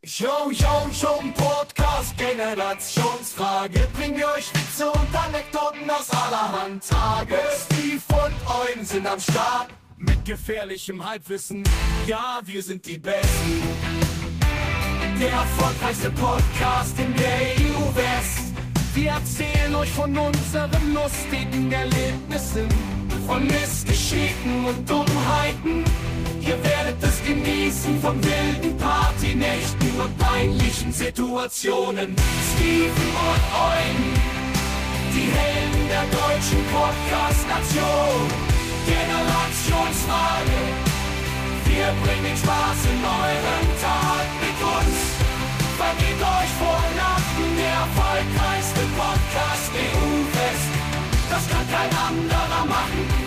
Schon Podcast, Generationsfrage. Bringen wir euch Witze und Anekdoten aus allerhand Tage. Steve und Eugen sind am Start mit gefährlichem Halbwissen. Ja, wir sind die Besten. Der erfolgreichste Podcast in der EU-West. Wir erzählen euch von unseren lustigen Erlebnissen, von Missgeschicken und Dummheiten. Ihr werdet es genießen von wilden Partynächten und peinlichen Situationen. Steven und Eugen, die Helden der deutschen Podcast-Nation. Generationsfrage, wir bringen Spaß in euren Tag mit uns. Vergeht euch vor Lachen, der erfolgreichste Podcast EU-West. Das kann kein anderer machen.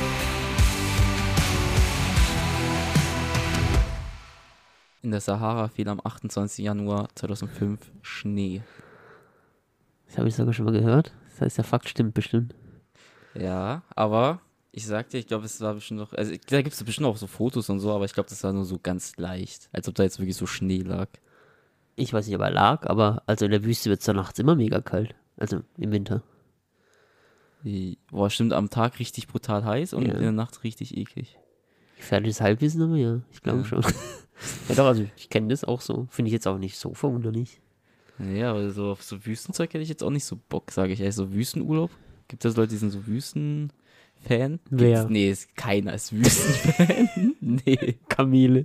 In der Sahara fiel am 28. Januar 2005 Schnee. Das habe ich sogar schon mal gehört. Das heißt, der Fakt stimmt bestimmt. Ja, aber ich sagte, ich glaube, es war bestimmt noch, also da gibt es bestimmt auch so Fotos und so, aber ich glaube, das war nur so ganz leicht, als ob da jetzt wirklich so Schnee lag. Ich weiß nicht, ob er lag, aber also in der Wüste wird es dann nachts immer mega kalt. Also im Winter. Boah, stimmt, am Tag richtig brutal heiß und Ja. in der Nacht richtig eklig. Gefährliches Halbwissen, aber ja, ich glaube schon. Ja doch, also ich kenne das auch so. Finde ich jetzt auch nicht so verwunderlich. Nee, aber so auf so Wüstenzeug hätte ich jetzt auch nicht so Bock, sage ich. So Wüstenurlaub? Gibt es Leute, die sind so Wüstenfan? Wer? Nee, keiner ist Wüstenfan. Nee. Kamele.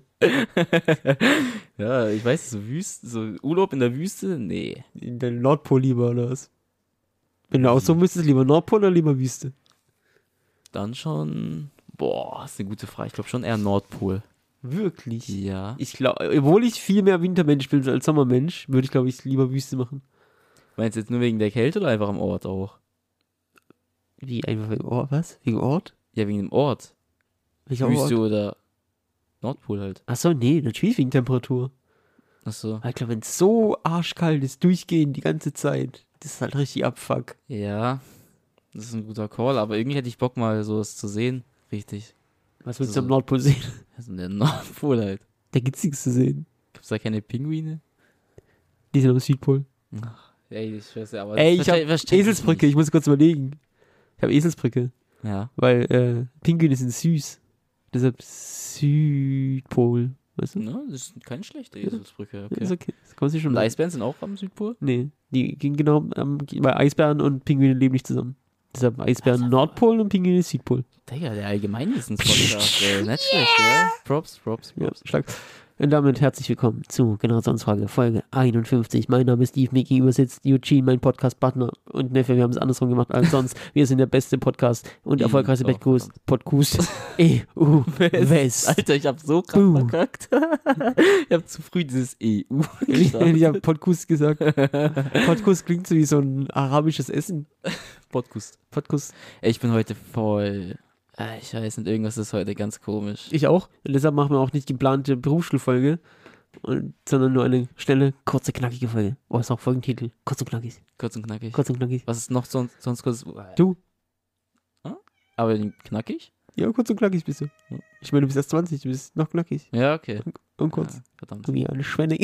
Ja, ich weiß, so Urlaub in der Wüste? Nee. In der Nordpol lieber, oder was? Wenn du aussuchen müsstest, lieber Nordpol oder lieber Wüste? Dann schon, boah, ist eine gute Frage. Ich glaube schon eher Nordpol. Wirklich? Ja. Ich glaube, obwohl ich viel mehr Wintermensch bin als Sommermensch, würde ich, glaube ich, lieber Wüste machen. Meinst du jetzt nur wegen der Kälte oder einfach am Ort auch? Wie, einfach wegen Ort? Was? Wegen Ort? Ja, wegen dem Ort. Welcher Wüste Ort? oder Nordpol halt. Achso, nee, natürlich wegen Temperatur. Achso. Ich glaube, wenn es so arschkalt ist, durchgehend die ganze Zeit, das ist halt richtig Abfuck. Ja, das ist ein guter Call, aber irgendwie hätte ich Bock mal sowas zu sehen. Richtig. Was willst Also- du am Nordpol sehen? Also der Nordpol halt. Da gibt's nichts zu sehen. Gibt's da keine Pinguine? Die sind am Südpol. Ey, ich weiß ja, aber... Ey, ich habe verstehe Eselsbrücke, ich muss kurz überlegen. Ich habe Eselsbrücke, Ja. weil Pinguine sind süß. Deshalb Südpol, weißt du? Ne, das ist keine schlechte Eselsbrücke. Okay. Ist okay, das kann man sich schon Und leisten. Eisbären sind auch am Südpol? Nee, die gehen genau, weil Eisbären und Pinguine leben nicht zusammen. Deshalb Eisbären Nordpol und Pinguine Südpol. Digga, der Allgemeinwissens-Podcast, nicht schlecht, ja? Props. Ja, stark. Und damit herzlich willkommen zu Generationsfrage, Folge 51. Mein Name ist Steve, mir gegenüber sitzt Eugene, mein Podcast-Partner und Neffe. Wir haben es andersrum gemacht als sonst. Wir sind der beste Podcast und erfolgreichste Podcast EU-West. Alter, ich hab so krass verkackt. Ich hab zu früh dieses EU gesagt. Ich habe Podcast gesagt. Podcast klingt so wie so ein arabisches Essen. Podcast. Podcast. Ey, ich bin heute voll... Ich weiß nicht, irgendwas ist heute ganz komisch. Ich auch. Und deshalb machen wir auch nicht geplante Berufsschulfolge, sondern nur eine schnelle, kurze, knackige Folge. Oh, ist auch Folgentitel. Kurz und knackig. Kurz und knackig. Kurz und knackig. Was ist noch sonst kurz? Du? Aber knackig? Ja, kurz und knackig bist du. Ich meine, du bist erst 20, du bist noch knackig. Ja, okay. Und kurz. Ja, verdammt. Wie eine Schwenne.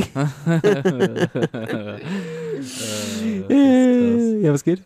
Ja, Ja, was geht?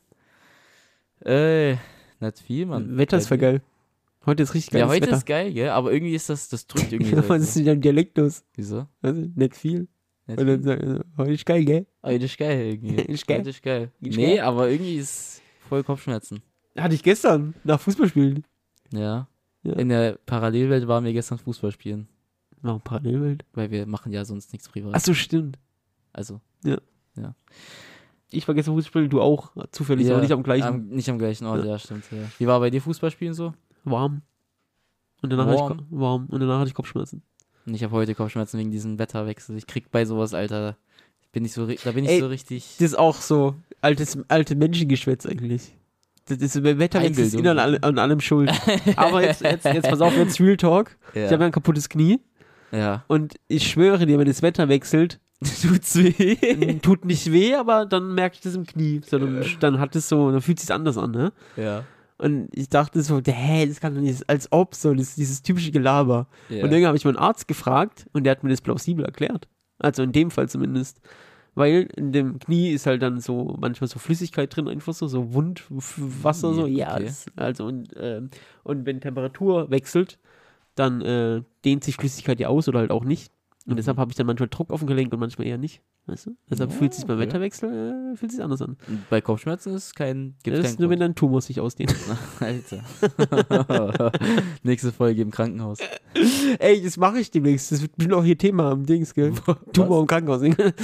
Nicht viel, Mann. Wetter ist voll geil. Heute ist richtig geil. Ja, heute Wetter. ist geil, gell? Aber irgendwie ist das drückt irgendwie Ja, so. was ist mit deinem Dialekt los? Wieso? Also, nicht viel. Nicht Und dann viel? sagen, heute ist geil, gell? Heute ist geil irgendwie. Ist geil? Heute ist geil. Ist Nee, geil? aber irgendwie ist voll Kopfschmerzen. Hatte ich gestern nach Fußballspielen. Ja. Ja. In der Parallelwelt waren wir gestern Fußball spielen. Warum Parallelwelt? Weil wir machen ja sonst nichts privat. Achso, stimmt. Also. Ich war gestern Fußballspielen, du auch. Zufällig, aber nicht am gleichen. Nicht am gleichen Ort, ja, stimmt. Ja. Wie war bei dir Fußballspielen so? Warm. Und danach Warm. hatte ich Kopfschmerzen. Und ich habe heute Kopfschmerzen wegen diesem Wetterwechsel. Ich krieg bei sowas, Alter, da bin ich so richtig... Das ist auch so alte Menschengeschwätz eigentlich. Das Wetterwechsel ist Einbildung. an allem schuld. Aber jetzt pass auf, jetzt Real Talk. Ja. Ich habe ja ein kaputtes Knie Ja. und ich schwöre dir, wenn das Wetter wechselt, Tut's weh? tut nicht weh, aber dann merke ich das im Knie. Sondern dann fühlt es sich anders an, ne? Ja. Und ich dachte so, das kann doch nicht, als ob so, dieses typische Gelaber. Ja. Und dann habe ich meinen Arzt gefragt und der hat mir das plausibel erklärt. Also in dem Fall zumindest. Weil in dem Knie ist halt dann so manchmal so Flüssigkeit drin, einfach so Wundwasser, so. Ja, okay. und wenn Temperatur wechselt, dann dehnt sich Flüssigkeit ja aus oder halt auch nicht. Und deshalb habe ich dann manchmal Druck auf dem Gelenk und manchmal eher nicht. Weißt du? Deshalb fühlt es sich beim okay. Wetterwechsel fühlt sich anders an. Und bei Kopfschmerzen ist Das kein ist nur, wenn dein Tumor sich ausdehnt. Alter. Nächste Folge im Krankenhaus. Ey, das mache ich demnächst. Das wird bestimmt auch hier Thema am Dings, gell? Tumor im Krankenhaus.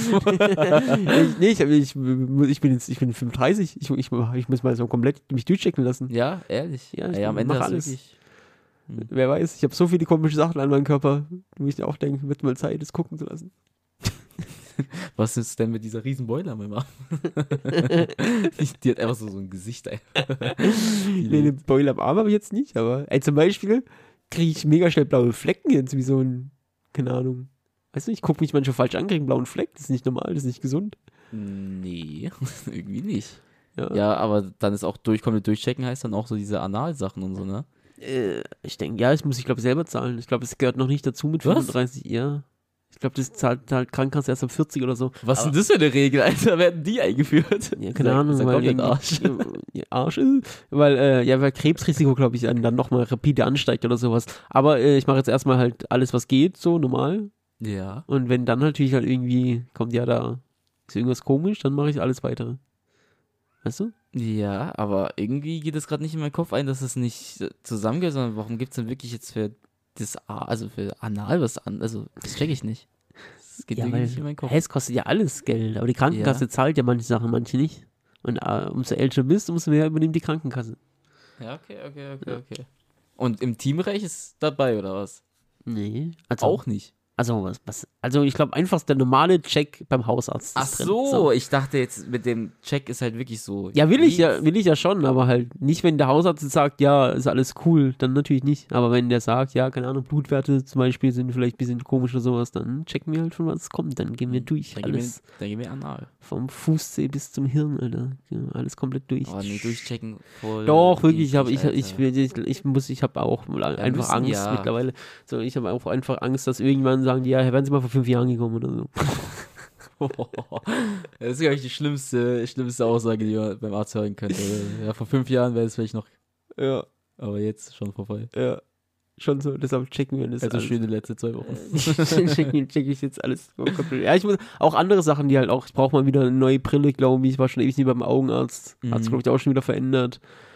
Ich bin 35. Ich muss mal so komplett mich durchchecken lassen. Ja, ehrlich. Ja, ich Ey, am Ende mach hast du alles. wirklich... Wer weiß, ich habe so viele komische Sachen an meinem Körper, wo ich auch denke, wird mal Zeit, das gucken zu lassen. Was ist denn mit dieser riesen Beule an meinem Arm? Die hat einfach so ein Gesicht. Nee, eine Beule am Arm habe ich jetzt nicht, aber zum Beispiel kriege ich mega schnell blaue Flecken jetzt, wie so ein, keine Ahnung. Weißt du, ich gucke mich manchmal falsch an, kriege einen blauen Fleck, das ist nicht normal, das ist nicht gesund. Nee, irgendwie nicht. Ja. Ja, aber dann ist auch komplett durchchecken heißt dann auch so diese Analsachen und so, ne? Ich denke, ja, das muss ich glaube selber zahlen. Ich glaube, es gehört noch nicht dazu mit Was? 35, ja. Ich glaube, das zahlt halt Krankenkasse erst ab 40 oder so. Was ist denn das für eine Regel, Alter? Werden die eingeführt? Ja, keine Ahnung, weil komplett Arsch. Ja, Arsch ist, weil Krebsrisiko, glaube ich, dann nochmal rapide ansteigt oder sowas. Aber ich mache jetzt erstmal halt alles, was geht, so normal. Ja. Und wenn dann natürlich halt irgendwie kommt, ja, da ist irgendwas komisch, dann mache ich alles weitere. Weißt du? Ja, aber irgendwie geht es gerade nicht in meinen Kopf ein, dass es nicht zusammengehört, sondern warum gibt es denn wirklich jetzt für für Anal was an? Also, das check ich nicht. Das geht Ja, irgendwie weil nicht in meinen Kopf. es kostet ja alles Geld, aber die Krankenkasse zahlt ja manche Sachen, manche nicht. Und umso älter du bist, umso mehr übernimmt die Krankenkasse. Ja, okay. Und im Teamreich ist dabei, oder was? Nee. Also, Auch nicht. Also, also ich glaube einfach der normale Check beim Hausarzt. Ach ist drin. so, ich dachte jetzt mit dem Check ist halt wirklich so. Ja, will ich ja schon, aber halt nicht, wenn der Hausarzt jetzt sagt, ja, ist alles cool, dann natürlich nicht. Aber wenn der sagt, ja, keine Ahnung, Blutwerte zum Beispiel sind vielleicht ein bisschen komisch oder sowas, dann checken wir halt von was kommt, dann gehen wir durch. Dann Alles gehen wir anal. vom Fußzeh bis zum Hirn, Alter. Ja, alles komplett durch. Oh nee, durchchecken voll. Doch, wirklich, eklig, ich habe auch einfach müssen, Angst ja. mittlerweile. So, ich habe auch einfach Angst, dass irgendwann sagen die, ja, wären sie mal vor 5 Jahren gekommen oder so. Das ist, glaube ich, die schlimmste Aussage, die man beim Arzt hören könnte. Ja, vor 5 Jahren wäre es vielleicht noch, Ja, aber jetzt schon vorbei. ja. Schon so, deshalb checken wir das Also alles. schöne letzte 2 Wochen. check ich jetzt alles. Ja, ich muss auch andere Sachen, die halt auch, ich brauche mal wieder eine neue Brille, glaube ich. Ich war schon ewig nicht beim Augenarzt. Hat es, glaube ich, auch schon wieder verändert.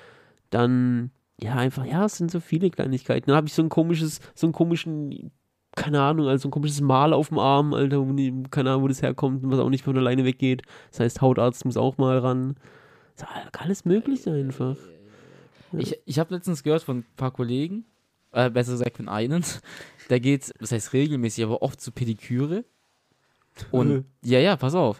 Dann, ja, einfach, ja, es sind so viele Kleinigkeiten. Dann habe ich so ein komischen, keine Ahnung, also ein komisches Mal auf dem Arm, Alter, keine Ahnung, wo das herkommt, was auch nicht von alleine weggeht. Das heißt, Hautarzt muss auch mal ran. Das kann alles möglich einfach. Ich habe letztens gehört von ein paar Kollegen, besser gesagt von einem, der geht, das heißt regelmäßig, aber oft zu Pediküre. Und, ja, pass auf.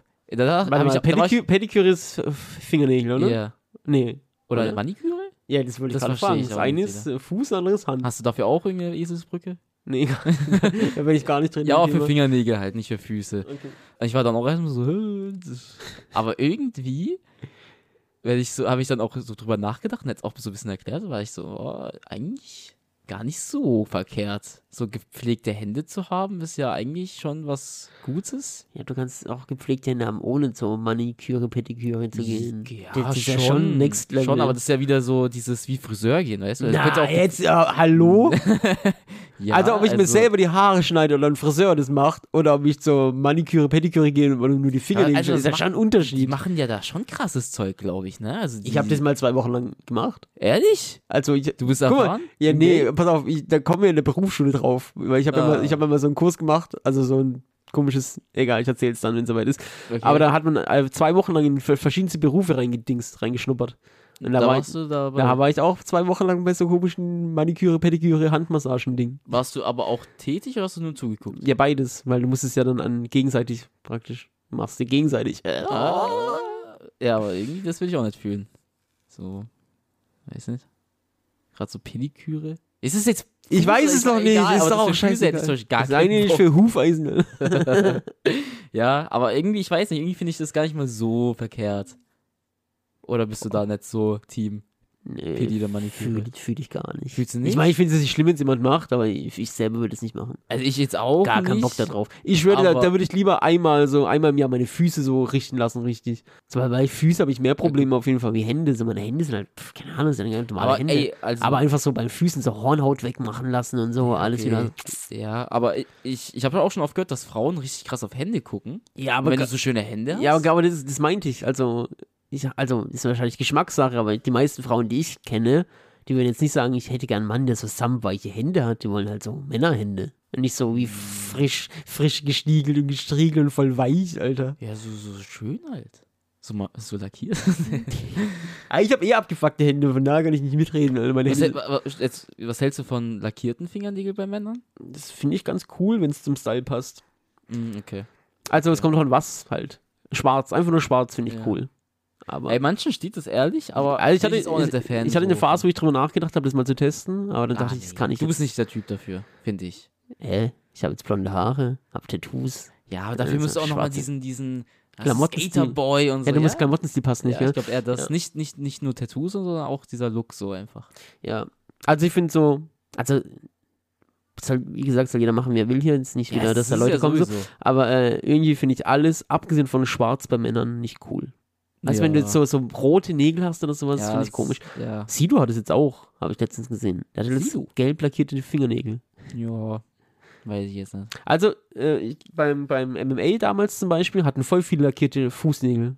Pediküre ist Fingernägel, oder? Ja. Nee. Oder Maniküre? Ja, das wollte ich Das gerade verstehe fragen. ich Das auch eine nicht, ist Fuß, das andere ist Hand. Hast du dafür auch irgendeine Eselsbrücke? Nee, da bin ich gar nicht drin. Ja, im auch für Thema. Fingernägel halt, nicht für Füße. Okay. Ich war dann auch erstmal so, aber irgendwie habe ich dann auch so drüber nachgedacht und jetzt auch so ein bisschen erklärt, war ich so, eigentlich gar nicht so verkehrt. So gepflegte Hände zu haben, ist ja eigentlich schon was Gutes. Ja, du kannst auch gepflegte Hände haben, ohne zur Maniküre, Pediküre zu gehen. Ja, Das ist ja schon next level. Schon, aber das ist ja wieder so dieses wie Friseur gehen, weißt du? Das könnte Na, auch, jetzt, hallo? ja, also, ob ich mir selber die Haare schneide oder ein Friseur das macht, oder ob ich zur Maniküre, Pediküre gehe und nur die Finger also ist ja schon ein Unterschied. Die machen ja da schon krasses Zeug, glaube ich, ne? Also Ich habe das mal 2 Wochen lang gemacht. Ehrlich? Also Du bist guck mal, erfahren? ja, nee, Okay. pass auf, da kommen wir in der Berufsschule drauf. Weil ich habe ich hab immer so einen Kurs gemacht, also so ein komisches, egal, ich erzähle es dann, wenn es soweit ist. Okay. Aber da hat man 2 Wochen lang in verschiedenste Berufe reingeschnuppert. Und da war ich auch 2 Wochen lang bei so komischen Maniküre, Pediküre, Handmassagen-Ding. Warst du aber auch tätig oder hast du nur zugeguckt? Ja, beides, weil du musst es ja dann gegenseitig praktisch, machst du gegenseitig. Ja, aber irgendwie, das will ich auch nicht fühlen. So, weiß nicht. Gerade so Pediküre. Ist es jetzt... Ich weiß es noch nicht, egal, ist aber doch auch das für Füße hätte ich zum scheiße. Beispiel gar Das ist keinen eigentlich Bock. für Hufeisen. Ja, aber irgendwie, ich weiß nicht, irgendwie finde ich das gar nicht mal so verkehrt. Oder bist du da nicht so Team? Nee, Pedile Maniküre. Fühl ich gar nicht. Fühlst du nicht? Ich meine, ich finde es nicht schlimm, wenn es jemand macht, aber ich selber würde es nicht machen. Also ich jetzt auch Gar nicht. keinen Bock da drauf. Ich würde, da würde ich lieber einmal im Jahr meine Füße so richten lassen, richtig. Zwar bei Füßen habe ich mehr Probleme auf jeden Fall wie Hände. So meine Hände sind halt, keine Ahnung, sind ganz normale Aber Hände. ey, also aber einfach so bei Füßen so Hornhaut wegmachen lassen und so, alles wieder. Ja, aber ich habe auch schon oft gehört, dass Frauen richtig krass auf Hände gucken. Ja, Und wenn du so schöne Hände hast. Ja, aber das meinte ich. Also ist wahrscheinlich Geschmackssache, aber die meisten Frauen, die ich kenne, die würden jetzt nicht sagen, ich hätte gern einen Mann, der so samtweiche Hände hat. Die wollen halt so Männerhände. Und nicht so wie frisch gestiegelt und gestriegelt und voll weich, Alter. Ja, so schön halt. So lackiert. Ich habe abgefuckte Hände, von daher kann ich nicht mitreden. Alter. Meine Hände, Was hältst du von lackierten Fingernägeln bei Männern? das finde ich ganz cool, wenn es zum Style passt. Okay. Also es kommt noch an was halt. Schwarz, einfach nur schwarz finde ich Ja. cool. Aber Ey, manchen steht das ehrlich, aber also ich bin jetzt auch nicht der Fan. hatte eine so. Phase, wo ich drüber nachgedacht habe, das mal zu testen, aber dann dachte ich, das kann ich Du bist jetzt. nicht der Typ dafür, finde ich. Ich habe jetzt blonde Haare, habe Tattoos. Ja, aber dafür Also musst du auch nochmal schwarze diesen Klamottenstil. Skaterboy und so. Ja, du musst Klamottenstil passen, nicht, ja, gell? ich glaube eher das. Ja. Nicht nur Tattoos, sondern auch dieser Look so einfach. Ja. Also ich finde so, wie gesagt, soll jeder machen, wer will hier, jetzt nicht wieder, dass da Leute kommen so. Aber irgendwie finde ich alles, abgesehen von Schwarz bei Männern, nicht cool. Also wenn du jetzt so rote Nägel hast oder sowas, finde ich komisch. Ja. Sido hat es jetzt auch, habe ich letztens gesehen. Der hat jetzt Sido? gelb lackierte Fingernägel. Ja, weiß ich jetzt nicht. Also beim MMA damals zum Beispiel hatten voll viele lackierte Fußnägel.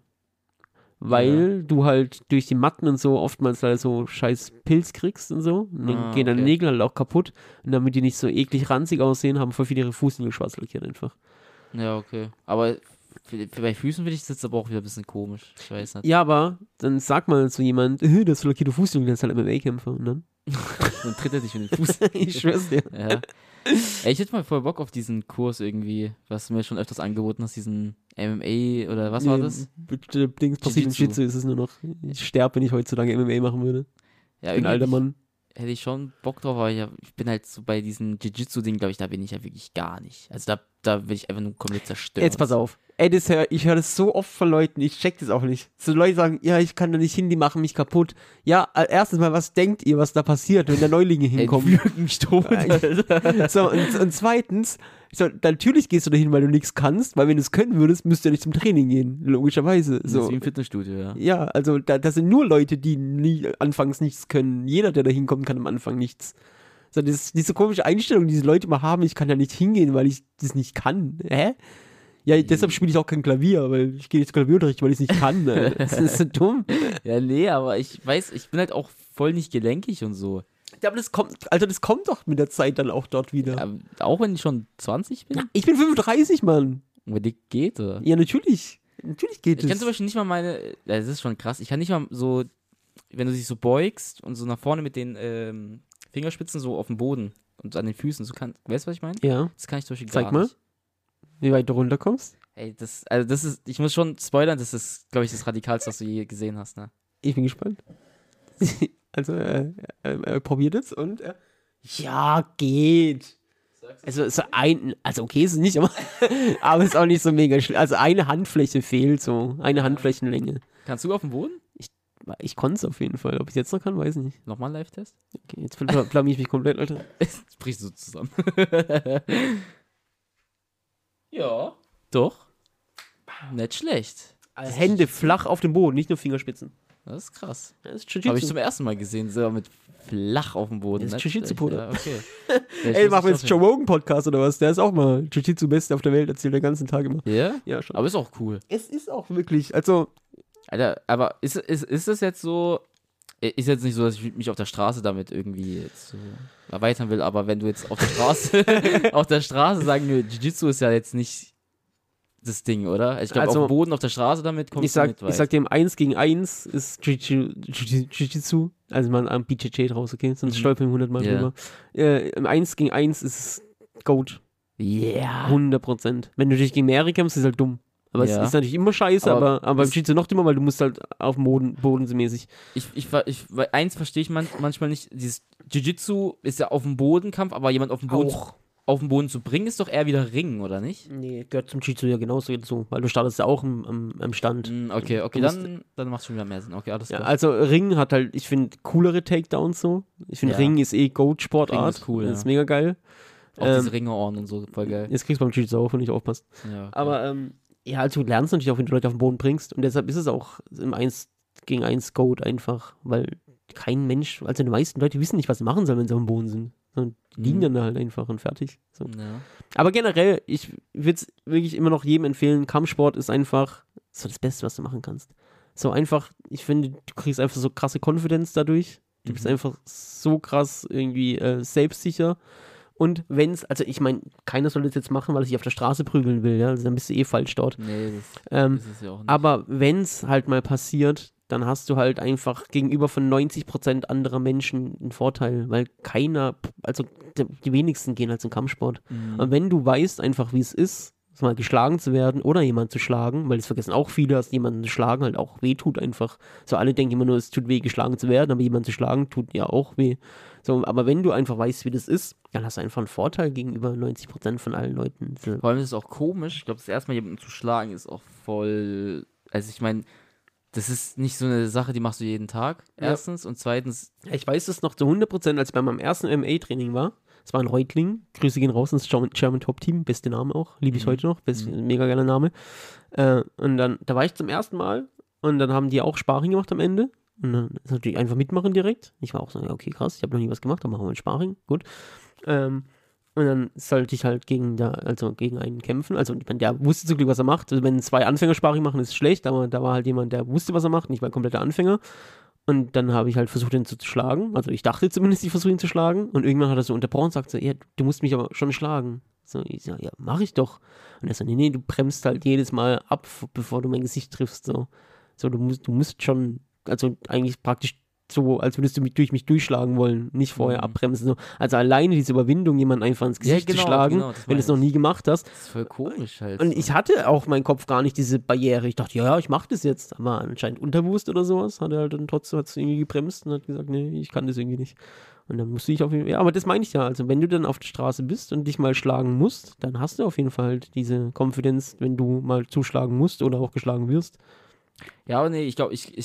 Weil du halt durch die Matten und so oftmals halt so scheiß Pilz kriegst und so. Und dann gehen deine Nägel halt auch kaputt. Und damit die nicht so eklig ranzig aussehen, haben voll viele ihre Fußnägel schwarz lackiert einfach. Ja, okay. Aber bei Füßen finde ich das jetzt aber auch wieder ein bisschen komisch. Ich weiß nicht. Ja, aber dann sag mal zu jemand, das ist lackierte Fußnägel, der ist halt MMA-Kämpfer. Und dann? Dann tritt er dich in den Fuß. Ich schwör's dir. Ja. Ey, ich hätte mal voll Bock auf diesen Kurs irgendwie, was du mir schon öfters angeboten hast, diesen MMA oder was war das? Dings passiert Jiu-Jitsu ist es nur noch. Ich sterbe, wenn ich heutzutage MMA machen würde. Ja, Ein alter Mann. Hätte ich schon Bock drauf, aber ich bin halt so bei diesem Jiu-Jitsu-Ding, glaube ich, da bin ich ja wirklich gar nicht. Also da will ich einfach nur komplett zerstören. Jetzt pass auf. Ey, ich höre das so oft von Leuten, ich check das auch nicht. So Leute sagen, ja, ich kann da nicht hin, die machen mich kaputt. Ja, erstens mal, was denkt ihr, was da passiert, wenn da Neulinge hinkommen? Ey, mich tot, Alter. So, und zweitens, so, natürlich gehst du dahin, weil du nichts kannst, weil wenn du es können würdest, müsst ihr nicht zum Training gehen, logischerweise. Das So. ist wie im Fitnessstudio, ja. Ja, also da sind nur Leute, die anfangs nichts können. Jeder, der da hinkommt, kann am Anfang nichts. So, diese komische Einstellung, die diese Leute mal haben, ich kann da nicht hingehen, weil ich das nicht kann. Hä? Ja, deshalb spiele ich auch kein Klavier, weil ich gehe nicht zum Klavierunterricht, weil ich es nicht kann. Das ist so dumm. Ja, nee, aber ich weiß, ich bin halt auch voll nicht gelenkig und so. Ja, aber das kommt doch mit der Zeit dann auch dort wieder. Ja, auch wenn ich schon 20 bin? Ich bin 35, Mann. Aber die geht, oder? Ja, natürlich. Natürlich geht Ich es. kann zum Beispiel nicht mal das ist schon krass, ich kann nicht mal so, wenn du dich so beugst und so nach vorne mit den Fingerspitzen so auf dem Boden und an den Füßen, so weißt du, was ich meine? Ja. Das kann ich zum Beispiel Zeig gar mal. nicht. Wie weit du runterkommst? Ey, ich muss schon spoilern, das ist, glaube ich, das Radikalste, was du je gesehen hast, ne? Ich bin gespannt. Also, probiert es und ja, geht. Also okay ist es nicht, aber ist auch nicht so mega schlimm. Also eine Handfläche fehlt so, eine Handflächenlänge. Kannst du auf dem Boden? Ich konnte es auf jeden Fall. Ob ich es jetzt noch kann, weiß ich nicht. Nochmal einen Live-Test? Okay, jetzt blamier ich mich komplett, Alter. Jetzt brichst du zusammen. Ja. Doch. Nicht schlecht. Hände flach auf dem Boden, nicht nur Fingerspitzen. Das ist krass. Das ist Habe ich Jiu-Jitsu. zum ersten Mal gesehen, so mit flach auf dem Boden. Das ist Nicht Jiu-Jitsu, schlecht. Bruder. Ja, okay. Ey, machen wir jetzt Joe Rogan Podcast oder was? Der ist auch mal Jiu-Jitsu-Beste auf der Welt, erzählt den ganzen Tag immer. Ja? Ja, schon. Aber ist auch cool. Es ist auch wirklich, also, Alter, aber ist das jetzt so, ist jetzt nicht so, dass ich mich auf der Straße damit irgendwie jetzt so erweitern will, aber wenn du jetzt auf der Straße sagen wir, Jiu-Jitsu ist ja jetzt nicht das Ding, oder? Ich glaube, Also, auf dem Boden, auf der Straße damit kommst du nicht weit. ich sag dir, im 1 gegen 1 ist Jiu-Jitsu, also man am BJJ draus, okay? Sonst stolpern wir 100 Mal Ja. drüber. Im 1 gegen 1 ist es Goat. Yeah. 100%. Wenn du dich gegen mehrere kämpfst, ist es halt dumm. Aber Ja. es ist natürlich immer scheiße, aber beim es- Jiu-Jitsu noch dümmer, weil du musst halt auf dem Boden so mäßig. Weil eins verstehe ich manchmal nicht, dieses Jiu-Jitsu ist ja auf dem Bodenkampf, aber jemand auf dem Boden. auf den Boden zu bringen, ist doch eher wieder Ringen, oder nicht? Nee, gehört zum Jiu-Jitsu ja genauso dazu, weil du startest ja auch am Stand. Okay, dann macht es schon wieder mehr Sinn. Okay, alles Ja, klar. also Ring hat halt, ich finde, coolere Takedowns so. Ich finde, Ja. Ring ist Goat-Sportart. Ring ist cool, Das ist ja. mega geil. Auch diese Ringeohren und so, voll geil. Jetzt kriegst du beim Jiu-Jitsu auch, wenn du nicht aufpasst. Ja, okay. Aber ja, also du lernst natürlich auch, wenn du Leute auf den Boden bringst. Und deshalb ist es auch im 1 gegen 1 Goat einfach, weil kein Mensch, also die meisten Leute wissen nicht, was sie machen sollen, wenn sie auf dem Boden sind. Und die liegen dann halt einfach und fertig. So. Ja. Aber generell, ich würde es wirklich immer noch jedem empfehlen, Kampfsport ist einfach so das Beste, was du machen kannst. So einfach, ich finde, du kriegst einfach so krasse Confidence dadurch. Du bist einfach so krass irgendwie selbstsicher. Und wenn's, also ich meine, keiner soll das jetzt machen, weil er sich auf der Straße prügeln will, ja, also dann bist du falsch dort. Nee, das ist es ja auch nicht. Aber wenn's halt mal passiert, dann hast du halt einfach gegenüber von 90% anderer Menschen einen Vorteil, weil keiner, also die wenigsten gehen halt zum Kampfsport. Und wenn du weißt einfach, wie es ist, mal geschlagen zu werden oder jemanden zu schlagen, weil das vergessen auch viele, dass jemanden zu schlagen halt auch weh tut einfach. So alle denken immer nur, es tut weh, geschlagen zu werden, aber jemanden zu schlagen tut ja auch weh. So, aber wenn du einfach weißt, wie das ist, dann hast du einfach einen Vorteil gegenüber 90% von allen Leuten. So. Vor allem ist es auch komisch. Ich glaube, das erste Mal jemanden zu schlagen ist auch voll. Also, ich meine, das ist nicht so eine Sache, die machst du jeden Tag. Erstens. Und zweitens. Ich weiß es noch zu 100%, als ich bei meinem ersten MMA-Training war. Es war ein Reutling. Grüße gehen raus ins German Top Team. Beste Name auch. Liebe ich heute noch. Mega geiler Name. Und dann, da war ich zum ersten Mal. Und dann haben die auch Sparring gemacht am Ende. Und dann ist natürlich einfach mitmachen direkt. Ich war auch so, ja, okay, krass. Ich habe noch nie was gemacht. Dann machen wir ein Sparring. Gut. Und dann sollte ich halt gegen einen kämpfen. Also der wusste zum Glück, was er macht. Also wenn 2 Anfänger Sparring machen, ist es schlecht, aber da war halt jemand, der wusste, was er macht, nicht mal ein kompletter Anfänger. Und dann habe ich halt versucht, ihn zu schlagen. Also ich dachte zumindest, ich versuche ihn zu schlagen. Und irgendwann hat er so unterbrochen und sagt so, ja, du musst mich aber schon schlagen. So, ich sag, ja, mach ich doch. Und er so, nee, du bremst halt jedes Mal ab, bevor du mein Gesicht triffst. So du musst schon, also eigentlich praktisch so, als würdest du durch mich durchschlagen wollen, nicht vorher abbremsen. So. Also alleine diese Überwindung, jemanden einfach ins Gesicht zu schlagen, wenn du es noch nie gemacht hast. Das ist voll komisch halt. Und ich hatte auch meinen Kopf gar nicht diese Barriere. Ich dachte, ja, ich mach das jetzt. Aber anscheinend unterbewusst oder sowas hat er halt dann trotzdem irgendwie gebremst und hat gesagt, nee, ich kann das irgendwie nicht. Und dann musste ich auf jeden Fall, ja, aber das meine ich ja. Also wenn du dann auf der Straße bist und dich mal schlagen musst, dann hast du auf jeden Fall halt diese Confidence, wenn du mal zuschlagen musst oder auch geschlagen wirst. Ja, aber nee, ich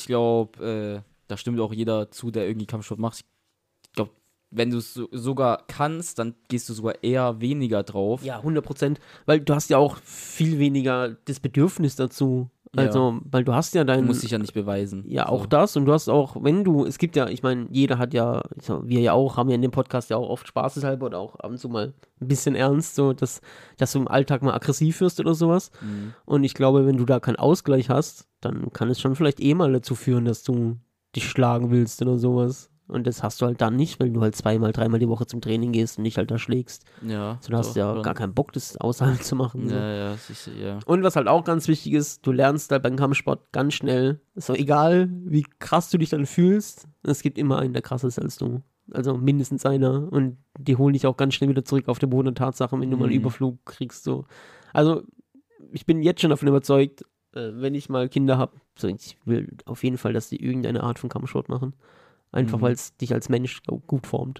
glaube, da stimmt auch jeder zu, der irgendwie Kampfsport macht. Ich glaube, wenn du es sogar kannst, dann gehst du sogar eher weniger drauf. Ja, 100%, weil du hast ja auch viel weniger das Bedürfnis dazu. Also, weil du hast ja Du musst dich ja nicht beweisen. Ja, auch das. Und du hast auch, es gibt ja, ich meine, jeder hat ja, wir ja auch, haben ja in dem Podcast ja auch oft spaßeshalber oder auch ab und zu mal ein bisschen ernst, so, dass du im Alltag mal aggressiv wirst oder sowas. Und ich glaube, wenn du da keinen Ausgleich hast, dann kann es schon vielleicht mal dazu führen, dass du dich schlagen willst oder sowas. Und das hast du halt dann nicht, weil du halt 2-mal, 3-mal die Woche zum Training gehst und dich halt da schlägst. Ja. So, du hast ja gar keinen Bock, das außerhalb zu machen. So. Ja, sicher, ja. Und was halt auch ganz wichtig ist, du lernst halt beim Kampfsport ganz schnell, ist doch egal, wie krass du dich dann fühlst, es gibt immer einen, der krasser ist als du. Also mindestens einer. Und die holen dich auch ganz schnell wieder zurück auf den Boden der Tatsache, wenn du mal einen Überflug kriegst. So. Also ich bin jetzt schon davon überzeugt, wenn ich mal Kinder habe, so, ich will auf jeden Fall, dass die irgendeine Art von Kampfsport machen. Einfach, weil es dich als Mensch gut formt.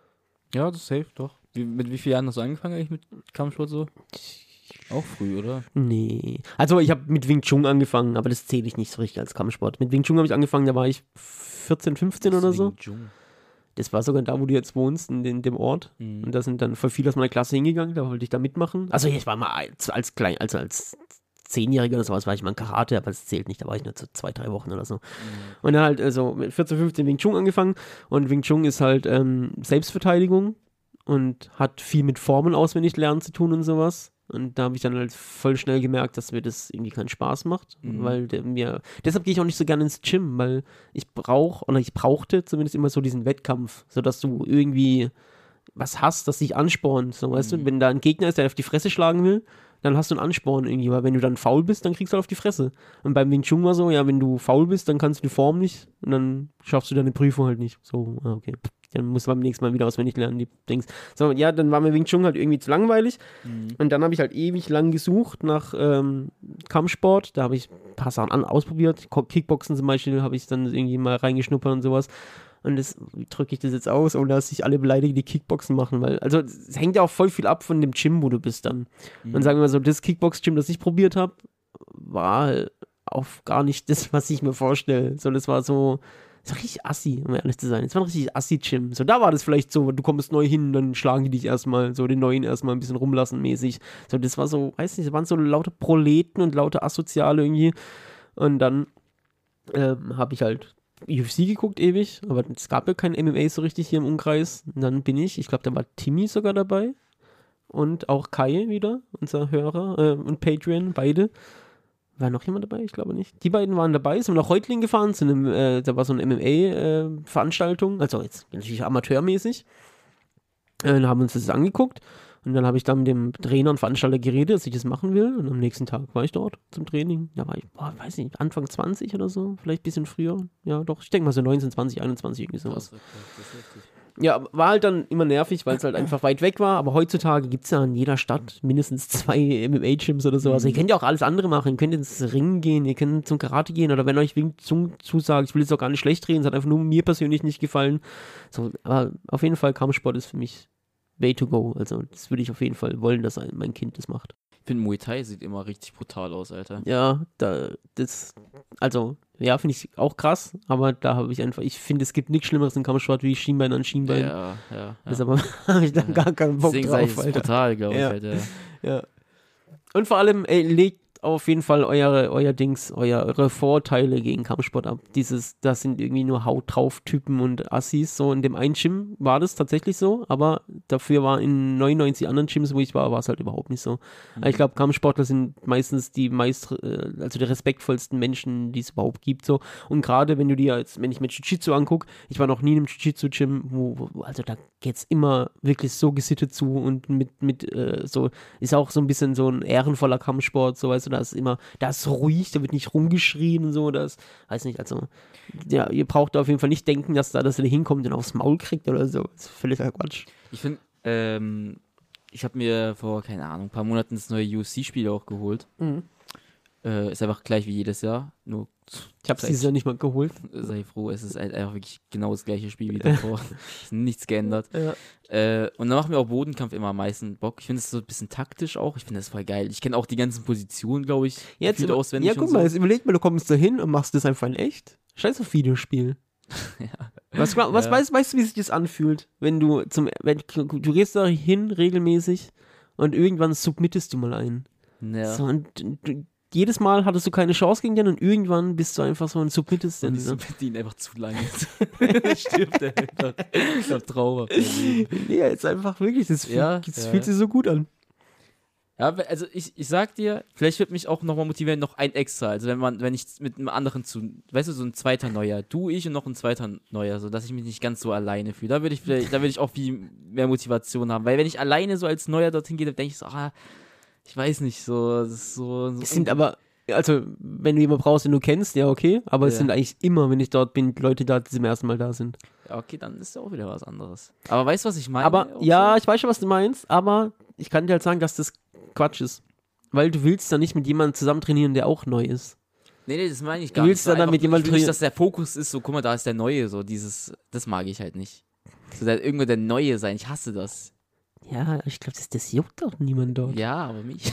Ja, das ist safe, doch. Mit wie vielen Jahren hast du angefangen eigentlich mit Kampfsport so? Auch früh, oder? Nee. Also ich habe mit Wing Chun angefangen, aber das zähle ich nicht so richtig als Kampfsport. Mit Wing Chun habe ich angefangen, da war ich 14, 15 oder so. Das war sogar da, wo du jetzt wohnst, in dem Ort. Und da sind dann voll viele aus meiner Klasse hingegangen, da wollte ich da mitmachen. Also ich war mal als 10-Jähriger oder sowas war ich mal in Karate, aber das zählt nicht, da war ich nur so 2-3 Wochen oder so. Und dann halt also mit 14, 15 Wing Chun angefangen und Wing Chun ist halt Selbstverteidigung und hat viel mit Formen auswendig lernen zu tun und sowas. Und da habe ich dann halt voll schnell gemerkt, dass mir das irgendwie keinen Spaß macht, weil deshalb gehe ich auch nicht so gerne ins Gym, weil ich brauchte zumindest immer so diesen Wettkampf, sodass du irgendwie was hast, das dich anspornt, so, weißt du, wenn da ein Gegner ist, der auf die Fresse schlagen will, dann hast du einen Ansporn irgendwie, weil wenn du dann faul bist, dann kriegst du halt auf die Fresse. Und beim Wing Chun war so, ja, wenn du faul bist, dann kannst du die Form nicht und dann schaffst du deine Prüfung halt nicht. So, okay. Dann musst du beim nächsten Mal wieder auswendig lernen, die Dings. So, ja, dann war mir Wing Chun halt irgendwie zu langweilig. Und dann habe ich halt ewig lang gesucht nach Kampfsport. Da habe ich ein paar Sachen ausprobiert. Kickboxen zum Beispiel habe ich dann irgendwie mal reingeschnuppert und sowas. Und das drücke ich das jetzt aus, ohne dass sich alle beleidigen, die Kickboxen machen, weil, also es hängt ja auch voll viel ab von dem Gym, wo du bist dann. Und sagen wir mal so, das Kickbox-Gym, das ich probiert habe, war auch gar nicht das, was ich mir vorstelle. So, das war so richtig assi, um ehrlich zu sein. Das war ein richtig assi-Gym. So, da war das vielleicht so, du kommst neu hin, dann schlagen die dich erstmal, so den Neuen erstmal ein bisschen rumlassen mäßig. So, das war so, weiß nicht, das waren so lauter Proleten und lauter Asoziale irgendwie. Und dann habe ich halt UFC geguckt ewig, aber es gab ja kein MMA so richtig hier im Umkreis. Und dann bin ich glaube, da war Timmy sogar dabei und auch Kai wieder, unser Hörer und Patreon, beide. War noch jemand dabei? Ich glaube nicht. Die beiden waren dabei, sind nach Reutlingen gefahren, zu einem, da war so eine MMA-Veranstaltung, also jetzt natürlich amateurmäßig. Dann haben wir uns das angeguckt und dann habe ich dann mit dem Trainer und Veranstalter geredet, dass ich das machen will, und am nächsten Tag war ich dort zum Training. Da war ich, weiß nicht, Anfang 20 oder so, vielleicht ein bisschen früher. Ja, doch, ich denke mal so 19, 20, 21, irgendwie sowas. Das ist heftig. Ja, war halt dann immer nervig, weil es halt einfach weit weg war, aber heutzutage gibt es ja in jeder Stadt mindestens 2 MMA-Gyms oder so. Also ihr könnt ja auch alles andere machen, ihr könnt ins Ringen gehen, ihr könnt zum Karate gehen, oder wenn euch Wing Chun zusagt, ich will jetzt auch gar nicht schlecht reden, es hat einfach nur mir persönlich nicht gefallen. So, aber auf jeden Fall, Kampfsport ist für mich way to go. Also das würde ich auf jeden Fall wollen, dass mein Kind das macht. Ich finde, Muay Thai sieht immer richtig brutal aus, Alter. Ja, finde ich auch krass, aber da habe ich einfach, ich finde, es gibt nichts Schlimmeres im Kampfsport wie Schienbein an Schienbein. Ja. Deshalb habe ich da gar keinen Bock Deswegen drauf, sage ich, es Alter. brutal, glaube ich, Ja. Alter. Ja. Und vor allem, legt auf jeden Fall eure Vorteile gegen Kampfsport ab. Das sind irgendwie nur Haut drauf Typen und Assis. So in dem einen Gym war das tatsächlich so, aber dafür war in 99 anderen Gyms, wo ich war es halt überhaupt nicht so. Ich glaube, Kampfsportler sind meistens die die respektvollsten Menschen, die es überhaupt gibt. So. Und gerade wenn ich mir Jiu-Jitsu angucke, ich war noch nie in einem Jiu-Jitsu-Gym, also da geht's immer wirklich so gesittet zu und so, ist auch so ein bisschen so ein ehrenvoller Kampfsport, so, weißt du, da ist ruhig, da wird nicht rumgeschrien und so, weiß nicht, also, ja, ihr braucht da auf jeden Fall nicht denken, dass er hinkommt und aufs Maul kriegt oder so, das ist völliger Quatsch. Ich finde, ich habe mir vor, keine Ahnung, ein paar Monaten das neue UFC-Spiel auch geholt. Ist einfach gleich wie jedes Jahr, nur ich habe es dieses Jahr nicht mal geholt. Sei froh, es ist halt einfach wirklich genau das gleiche Spiel wie davor. Ist nichts geändert. Ja. Und dann macht mir auch Bodenkampf immer am meisten Bock. Ich finde es so ein bisschen taktisch auch. Ich finde das voll geil. Ich kenne auch die ganzen Positionen, glaube ich, jetzt auswendig. Ja, guck mal, jetzt überleg mal, du kommst da hin und machst das einfach in echt. Scheiß auf Videospiel. Ja. Weißt du, wie sich das anfühlt, wenn du gehst da hin regelmäßig und irgendwann submittest du mal einen. Ja. So, und jedes Mal hattest du keine Chance gegen den und irgendwann bist du einfach so ein submittest. Und die submitten einfach zu lange. Stirbt der einfach. Ich glaube, traumhaft. Ja, jetzt einfach wirklich, das fühlt sich so gut an. Ja, also ich sag dir, vielleicht wird mich auch nochmal motivieren, noch ein extra. Also wenn ich mit einem anderen weißt du, so ein zweiter Neuer, du, ich und noch ein zweiter Neuer, so dass ich mich nicht ganz so alleine fühle. Da würde ich auch viel mehr Motivation haben. Weil wenn ich alleine so als Neuer dorthin gehe, dann denke ich so, ich weiß nicht, so, das ist so. Es sind aber, also, wenn du jemanden brauchst, den du kennst, ja, okay, aber es sind eigentlich immer, wenn ich dort bin, Leute da, die zum ersten Mal da sind. Ja, okay, dann ist ja auch wieder was anderes. Aber weißt du, was ich meine? Aber, ja, ich weiß schon, was du meinst, aber ich kann dir halt sagen, dass das Quatsch ist. Weil du willst dann nicht mit jemandem zusammen trainieren, der auch neu ist. Nee, das meine ich gar nicht. Du willst dann mit jemandem trainieren, dass der Fokus ist, so, guck mal, da ist der Neue, so das mag ich halt nicht. So, irgendwo der Neue sein, ich hasse das. Ja, ich glaube, das juckt doch niemand dort. Ja, aber mich.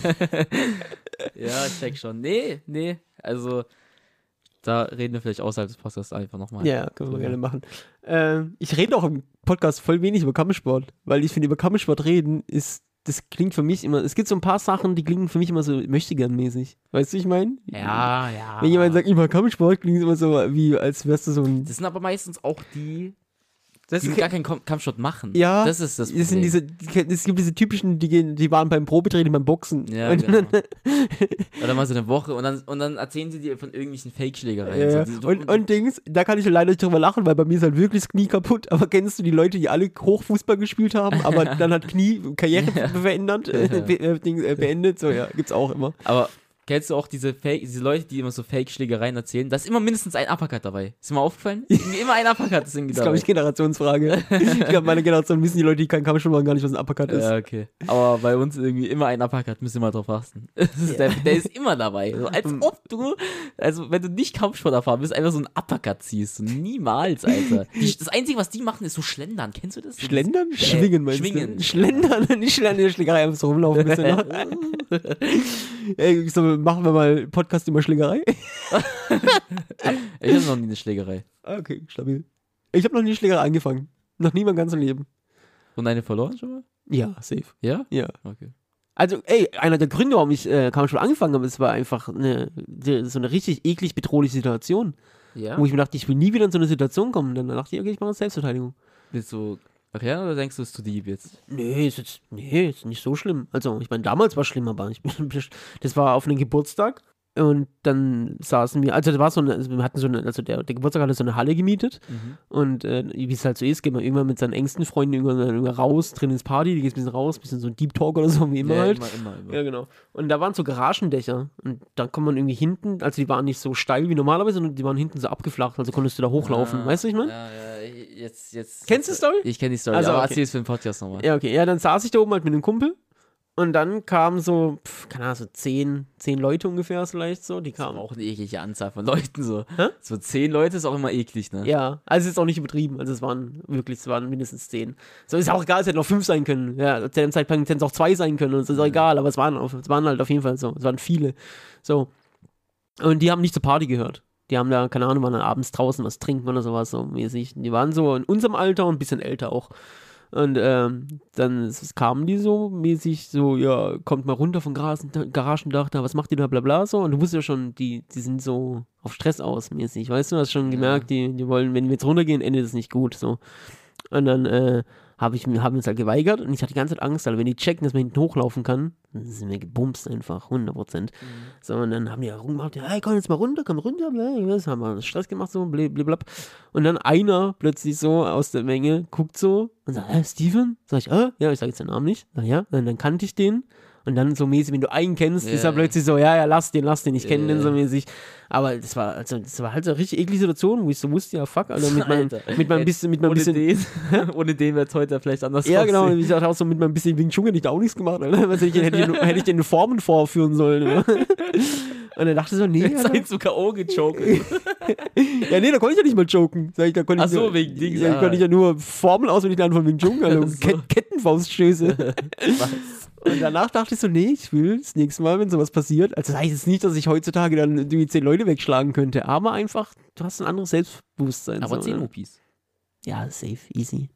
Ja, ich check schon. Nee, also da reden wir vielleicht außerhalb des Podcasts einfach nochmal. Ja, können wir gerne machen. Ich rede auch im Podcast voll wenig über Kampfsport, weil ich finde, über Kampfsport reden das klingt für mich immer, es gibt so ein paar Sachen, die klingen für mich immer so möchtegern-mäßig. Weißt du, ich meine? Ja. Wenn jemand sagt, ich mag Kampfsport, klingt es immer so, wie als wärst du so ein... Das sind aber meistens auch die gar keinen Kampfsport machen. Ja, das ist das Problem. Es gibt diese typischen, die waren beim Probetraining, beim Boxen. Ja, genau. Oder mal so eine Woche und dann erzählen sie dir von irgendwelchen Fake-Schlägereien. Ja. So, und Dings, da kann ich leider nicht drüber lachen, weil bei mir ist halt wirklich das Knie kaputt. Aber kennst du die Leute, die alle Hochfußball gespielt haben, aber dann hat Knie Karriere beendet? So, ja, gibt's auch immer. Aber Kennst du auch diese Leute, die immer so Fake-Schlägereien erzählen? Da ist immer mindestens ein Uppercut dabei. Ist dir mal aufgefallen? Irgendwie immer ein Uppercut ist irgendwie Das ist, dabei. glaube ich, Generationsfrage. Ich glaube, meine Generation wissen die Leute, die keinen Kampfsport machen, gar nicht, was ein Uppercut ist. Ja, okay. Aber bei uns irgendwie immer ein Uppercut, müsst ihr mal drauf achten. Der ist immer dabei. So, als ob du, also wenn du nicht Kampfsport erfahren bist, einfach so einen Uppercut ziehst. So, niemals, Alter. Das Einzige, was die machen, ist so Schlendern. Kennst du das? Schlendern? Schwingen, meinst Schwingen. du? Schlendern, nicht Schlendern in der Schlägerei, einfach so rumlaufen. Ein bisschen, Ey, so, machen wir mal Podcast über Schlägerei? Ich hatte noch nie eine Schlägerei. Okay, stabil. Ich habe noch nie Schlägerei angefangen. Noch nie mein ganzes Leben. Und eine verloren schon mal? Ja, safe. Ja? Ja. Okay. Also, ey, einer der Gründe, warum ich Kampfsport angefangen habe, es war einfach so eine richtig eklig bedrohliche Situation. Ja? Wo ich mir dachte, ich will nie wieder in so eine Situation kommen. Dann dachte ich, okay, ich mache Selbstverteidigung. Willst du erklären oder denkst du, es ist zu deep jetzt? Nee, ist nicht so schlimm. Also, ich meine, damals war es schlimm, aber das war auf einem Geburtstag und dann saßen wir, also da war wir hatten also der Geburtstag hatte so eine Halle gemietet und wie es halt so ist, geht man irgendwann mit seinen engsten Freunden irgendwann raus, drin ins Party, die geht ein bisschen raus, ein bisschen so ein Deep Talk oder so, wie immer halt. Immer. Ja, genau. Und da waren so Garagendächer und dann kommt man irgendwie hinten, also die waren nicht so steil wie normalerweise, sondern die waren hinten so abgeflacht, also konntest du da hochlaufen, weißt du, ich meine? Ja, jetzt. Kennst du die Story? Ich kenne die Story, Also, aber okay. erzähl es für den Podcast nochmal. Ja, okay. Ja, dann saß ich da oben halt mit einem Kumpel und dann kamen so, keine Ahnung, so 10 Leute ungefähr vielleicht so, die kamen. Aber auch eine eklige Anzahl von Leuten so. Hä? So 10 Leute ist auch immer eklig, ne? Ja, also ist auch nicht übertrieben, also es waren mindestens 10. So, ist auch egal, es hätten auch 5 sein können. Ja, zu dem Zeitpunkt hätten es auch 2 sein können, das ist auch egal, aber es waren halt auf jeden Fall so, es waren viele. So. Und die haben nicht zur Party gehört. Die haben da, keine Ahnung, waren dann abends draußen was trinken oder sowas, so mäßig. Die waren so in unserem Alter und ein bisschen älter auch. Und dann kamen die so mäßig so, ja, kommt mal runter vom Garagendach da, was macht ihr da, bla bla so. Und du wusstest ja schon, die sind so auf Stress aus mäßig, weißt du, hast schon gemerkt, die wollen, wenn wir jetzt runtergehen, endet es nicht gut, so. Und dann haben wir uns halt geweigert und ich hatte die ganze Zeit Angst, weil wenn die checken, dass man hinten hochlaufen kann, dann sind wir gebumst einfach, 100%. So, und dann haben die ja rumgemacht, ja, hey, komm jetzt mal runter, komm runter, was, haben wir Stress gemacht, so, blablabla. Und dann einer plötzlich so aus der Menge guckt so und sagt, Steven? Sag ich, ja, ich sag jetzt den Namen nicht. Sag ja, und dann kannte ich den. Und dann so mäßig, wenn du einen kennst, ist er plötzlich so, ja, lass den, ich kenne den so mäßig. Aber das war halt so eine richtig eklige Situation, wo ich so wusste, ja, fuck, Alter, mit meinem bisschen. Ohne den wäre es heute vielleicht anders Ja, genau, aussehen. wie gesagt, auch so mit meinem bisschen Wing Chun hätte ich da auch nichts gemacht, Alter. Was hätte ich den Formen vorführen sollen, oder? Und dann dachte ich so, nee, Alter. Seid zu K.O. gechoked. Ja, nee, da konnte ich ja nicht mal joken. Da konnte Ach so, nur, wegen Dings. Da konnte ich ja nur Formeln auswendig lernen von Wing Chun, Alter. So. Kettenfauststöße. Und danach dachte ich so, nee, ich will das nächste Mal, wenn sowas passiert, also das heißt jetzt nicht, dass ich heutzutage dann die 10 Leute wegschlagen könnte, aber einfach, du hast ein anderes Selbstbewusstsein. Aber so, 10 ne? Opis. Ja, safe, easy.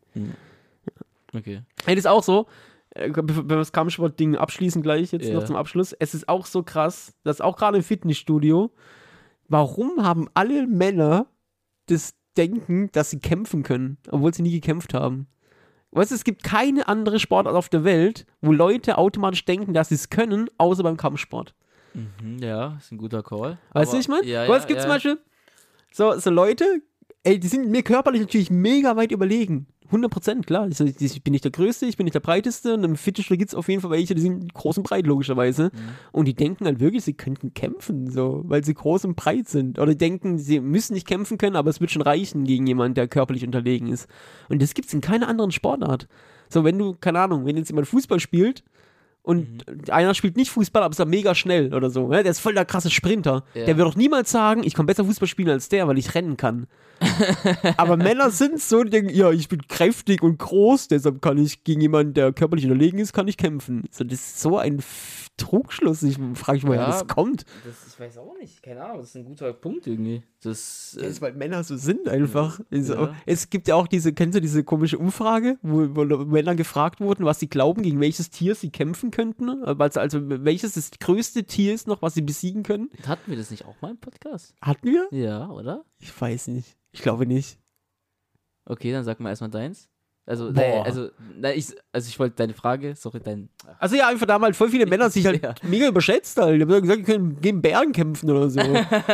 Okay. Hey, das ist auch so, wenn wir das Kampfsport-Ding abschließen gleich, jetzt noch zum Abschluss, es ist auch so krass, dass auch gerade im Fitnessstudio, warum haben alle Männer das Denken, dass sie kämpfen können, obwohl sie nie gekämpft haben? Weißt du, es gibt keine andere Sportart auf der Welt, wo Leute automatisch denken, dass sie es können, außer beim Kampfsport. Ja, ist ein guter Call. Weißt du, ich meine? Ja, Es gibt zum Beispiel so Leute, ey, die sind mir körperlich natürlich mega weit überlegen. 100%, klar. Ich bin nicht der Größte, ich bin nicht der Breiteste. Und im Fitnessstudio gibt es auf jeden Fall welche, die sind groß und breit, logischerweise. Und die denken halt wirklich, sie könnten kämpfen, so, weil sie groß und breit sind. Oder denken, sie müssen nicht kämpfen können, aber es wird schon reichen gegen jemanden, der körperlich unterlegen ist. Und das gibt es in keiner anderen Sportart. So, wenn du, keine Ahnung, wenn jetzt jemand Fußball spielt und einer spielt nicht Fußball, aber ist da mega schnell oder so, ne? Der ist voll der krasse Sprinter. Ja. Der wird doch niemals sagen, ich kann besser Fußball spielen als der, weil ich rennen kann. Aber Männer sind so, die denken, ja, ich bin kräftig und groß, deshalb kann ich gegen jemanden, der körperlich unterlegen ist, kann ich kämpfen. So, das ist so ein Trugschluss. Ich frage mich mal, woher das kommt. Ich weiß auch nicht, keine Ahnung, das ist ein guter Punkt irgendwie. Das ist, weil Männer so sind einfach. Ja. Es gibt ja auch kennst du diese komische Umfrage, wo Männer gefragt wurden, was sie glauben, gegen welches Tier sie kämpfen könnten? Also welches das größte Tier ist noch, was sie besiegen können? Hatten wir das nicht auch mal im Podcast? Hatten wir? Ja, oder? Ich weiß nicht. Ich glaube nicht. Okay, dann sag mal erstmal deins. Also, Boah. ich wollte deine Frage, Also ja, einfach da haben halt voll viele Männer sich halt mega überschätzt. Halt. Die haben gesagt, die können gegen Bären kämpfen oder so.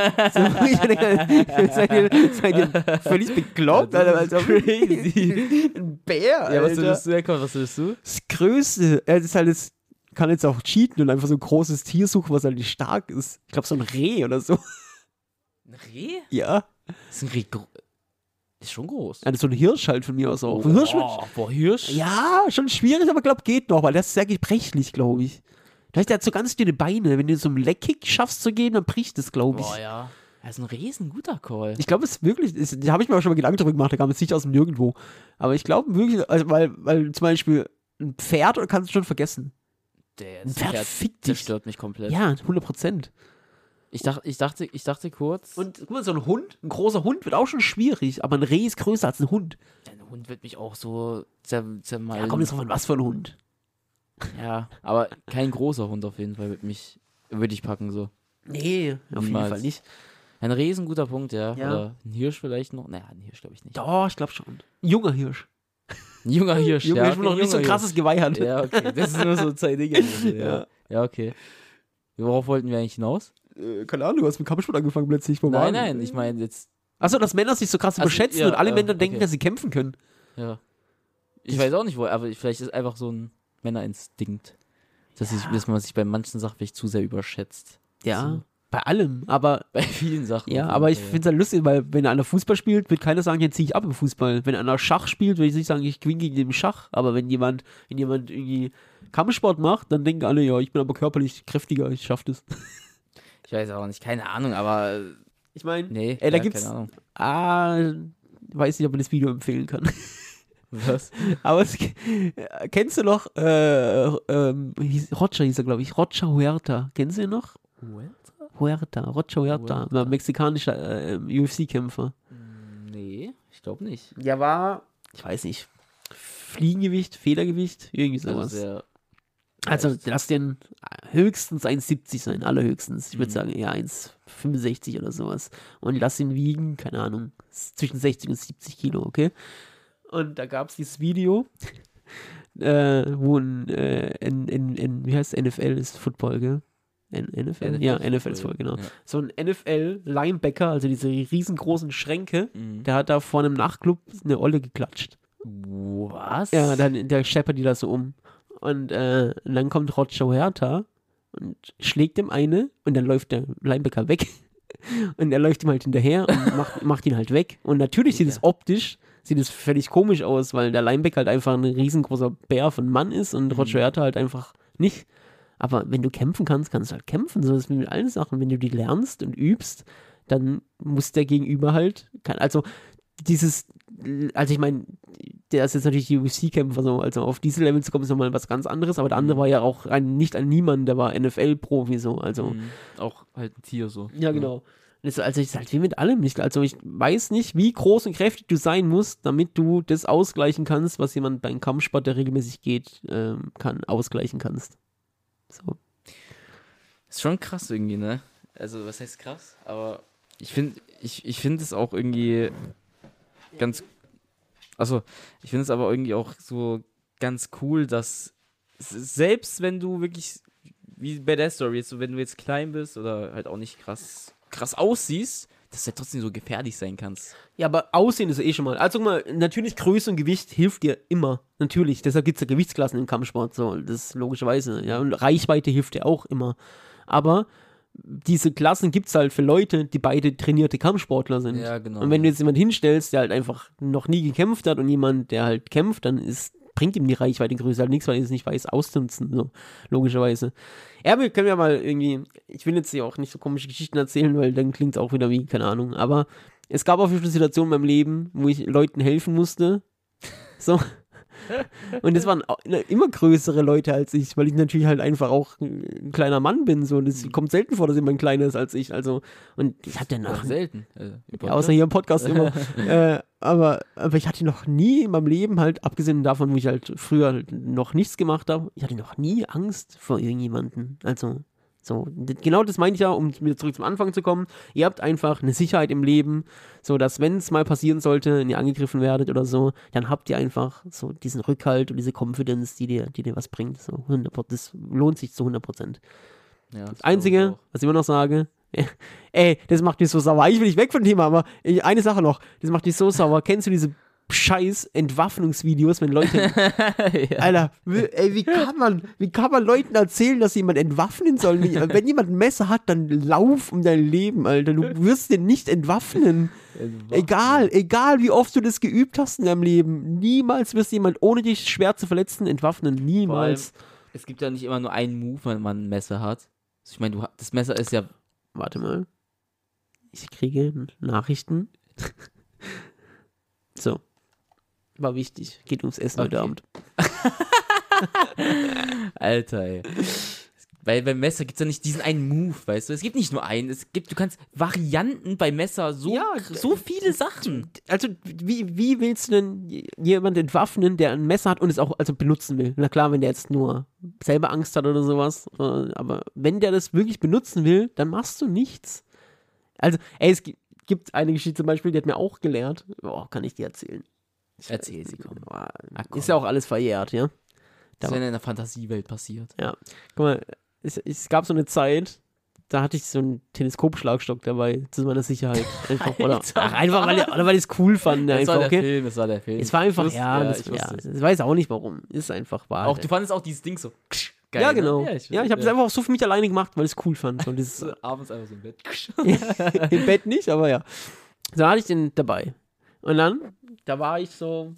Seid ihr völlig bekloppt, Ja, das Alter. ist crazy. Ein Bär, Ja, was Alter. würdest du? Was würdest du? Das Größte, das ist halt das kann jetzt auch cheaten und einfach so ein großes Tier suchen, was halt nicht stark ist. Ich glaube, so ein Reh oder so. Ein Reh? Ja. Ist ein Reh ist schon groß. Also so ein Hirsch halt von mir aus auch. Hirsch? Ja, schon schwierig, aber glaub geht noch, weil das ist sehr gebrechlich, glaube ich. Der hat so ganz dünne Beine. Wenn du so einen Leckkick schaffst zu geben, dann bricht das, glaube ich. Boah, ja. Das ist ein riesen guter Call. Ich glaube, es ist wirklich, da habe ich mir auch schon mal Gedanken drüber gemacht, da kam es nicht aus dem Nirgendwo. Aber ich glaube wirklich, also weil zum Beispiel ein Pferd kannst du schon vergessen. Ein Pferd fickt dich. Stört mich komplett. Ja, 100%. Ich dachte kurz. Und guck mal, so ein großer Hund wird auch schon schwierig, aber ein Reh ist größer als ein Hund. Ein Hund wird mich auch so zermalmen. Ja, kommt jetzt drauf an, was für ein Hund. Ja, aber kein großer Hund auf jeden Fall würde ich packen so. Nee, auf jeden Fall nicht. Ein Reh ist ein guter Punkt, ja. Oder ein Hirsch vielleicht noch. Naja, ein Hirsch glaube ich nicht. Doch, ich glaube schon. Ein junger Hirsch. Ein junger Hirsch, Junger Hirsch, noch nicht so ein krasses Geweih hat. Ja, okay. Das ist nur so zwei Dinge. Ja, okay. Worauf wollten wir eigentlich hinaus? Keine Ahnung, du hast mit Kampfsport angefangen plötzlich. Nein, ich meine jetzt. Achso, dass Männer sich so krass überschätzen und alle Männer denken, dass sie kämpfen können. Ja. Ich weiß auch nicht, aber vielleicht ist einfach so ein Männerinstinkt, dass man sich bei manchen Sachen vielleicht zu sehr überschätzt. Ja, so. Bei allem, aber bei vielen Sachen. Ja, aber ich finde es halt lustig, weil wenn einer Fußball spielt, wird keiner sagen, jetzt ziehe ich ab im Fußball. Wenn einer Schach spielt, würde ich nicht sagen, ich gewinne gegen den Schach. Aber wenn jemand irgendwie Kampfsport macht, dann denken alle, ja, ich bin aber körperlich kräftiger, ich schaffe das. Ich weiß auch nicht, keine Ahnung, aber ich meine, nee, da gibt's, weiß nicht, ob man das Video empfehlen kann. Was? Aber kennst du noch, Roger hieß er, glaube ich, Roger Huerta, kennst du ihn noch? Roger Huerta, mexikanischer UFC-Kämpfer. Nee, ich glaube nicht. Der war, ich weiß nicht, Fliegengewicht, Federgewicht, irgendwie sowas. Also lass den höchstens 1,70 sein, allerhöchstens. Ich würde sagen, ja, 1,65 oder sowas. Und lass ihn wiegen, keine Ahnung, zwischen 60 und 70 Kilo, okay? Und da gab es dieses Video, wo wie heißt NFL ist Football, gell? NFL? Ja, NFL ist voll, genau. Ja. So ein NFL-Linebacker, also diese riesengroßen Schränke, der hat da vor einem Nachtclub eine Olle geklatscht. Was? Ja, der scheppert die da so um. Und dann kommt Roger Huerta und schlägt ihm eine und dann läuft der Linebacker weg. Und er läuft ihm halt hinterher und macht ihn halt weg. Und natürlich sieht es optisch völlig komisch aus, weil der Linebacker halt einfach ein riesengroßer Bär von Mann ist und Roger Huerta halt einfach nicht. Aber wenn du kämpfen kannst, kannst du halt kämpfen. So ist wie mit allen Sachen. Wenn du die lernst und übst, dann muss der Gegenüber halt, ich meine, der ist jetzt natürlich UFC-Kämpfer, so, also auf diese Level zu kommen, ist nochmal was ganz anderes, aber der andere war ja auch nicht ein Niemand, der war NFL-Profi, so, also. Auch halt ein Tier, so. Ja, genau. Also es ist halt wie mit allem nicht. Also ich weiß nicht, wie groß und kräftig du sein musst, damit du das ausgleichen kannst, was jemand beim Kampfsport, der regelmäßig geht, ausgleichen kannst. So. Ist schon krass irgendwie, ne? Also, was heißt krass? Aber ich finde es auch irgendwie ich finde es aber irgendwie auch so ganz cool, dass selbst wenn du wirklich, wie bei der Story, jetzt, so, wenn du jetzt klein bist oder halt auch nicht krass aussiehst, dass du ja trotzdem so gefährlich sein kannst. Ja, aber Aussehen ist ja eh schon mal. Also guck mal, natürlich Größe und Gewicht hilft dir immer. Natürlich. Deshalb gibt es ja Gewichtsklassen im Kampfsport. So, das ist logischerweise. Ja, und Reichweite hilft dir auch immer. Aber diese Klassen gibt es halt für Leute, die beide trainierte Kampfsportler sind. Ja, genau. Und wenn du jetzt jemanden hinstellst, der halt einfach noch nie gekämpft hat und jemand, der halt kämpft, dann bringt ihm die Reichweitengröße halt nichts, weil er es nicht weiß auszunutzen, so, logischerweise. Ja, wir können ja mal irgendwie, ich will jetzt hier auch nicht so komische Geschichten erzählen, weil dann klingt es auch wieder wie, keine Ahnung, aber es gab auch viele Situationen in meinem Leben, wo ich Leuten helfen musste, so. Und das waren immer größere Leute als ich, weil ich natürlich halt einfach auch ein kleiner Mann bin, so, und es kommt selten vor, dass jemand kleiner ist als ich, also, und ich hatte noch selten, ja, außer hier im Podcast immer, aber ich hatte noch nie in meinem Leben halt, abgesehen davon, wo ich halt früher halt noch nichts gemacht habe, ich hatte noch nie Angst vor irgendjemanden, also, so, genau das meine ich ja, um wieder zurück zum Anfang zu kommen. Ihr habt einfach eine Sicherheit im Leben, so dass, wenn es mal passieren sollte und ihr angegriffen werdet oder so, dann habt ihr einfach so diesen Rückhalt und diese Confidence, die dir was bringt. So 100%, das lohnt sich zu 100%. Ja, das Einzige, was ich immer noch sage, das macht mich so sauer. Ich will nicht weg vom Thema, aber eine Sache noch, das macht mich so sauer. Kennst du diese scheiß Entwaffnungsvideos, wenn Leute, Alter, ey, wie kann man Leuten erzählen, dass jemand entwaffnen soll? Wenn jemand ein Messer hat, dann lauf um dein Leben, Alter, du wirst den nicht entwaffnen. Egal wie oft du das geübt hast in deinem Leben, niemals wirst du jemand, ohne dich schwer zu verletzen, entwaffnen, niemals. Es gibt ja nicht immer nur einen Move, wenn man ein Messer hat. Ich meine, das Messer ist ja... Warte mal. Ich kriege Nachrichten. So. War wichtig. Geht ums Essen heute Abend. Alter, ey. Weil beim Messer gibt es ja nicht diesen einen Move, weißt du? Es gibt nicht nur einen. Du kannst Varianten bei Messer so viele Sachen. Also, wie willst du denn jemanden entwaffnen, der ein Messer hat und es auch benutzen will? Na klar, wenn der jetzt nur selber Angst hat oder sowas. Aber wenn der das wirklich benutzen will, dann machst du nichts. Also, ey, es gibt eine Geschichte zum Beispiel, die hat mir auch gelehrt. Kann ich dir erzählen? Erzähl sie, komm. Ist ja auch alles verjährt, ja? Das ist ja in der Fantasiewelt passiert. Ja. Guck mal, es gab so eine Zeit, da hatte ich so einen Teleskopschlagstock dabei, zu meiner Sicherheit. Einfach, weil ich es cool fand. Das war der Film. Es war einfach, ich weiß auch nicht warum. Ist einfach wahr. Auch du fandest auch dieses Ding so geil. Ja, genau. Ne? Ich habe es einfach auch so für mich alleine gemacht, weil ich es cool fand. So dieses, abends einfach so im Bett. Im Bett nicht, aber ja. So hatte ich den dabei. Und dann, da war ich so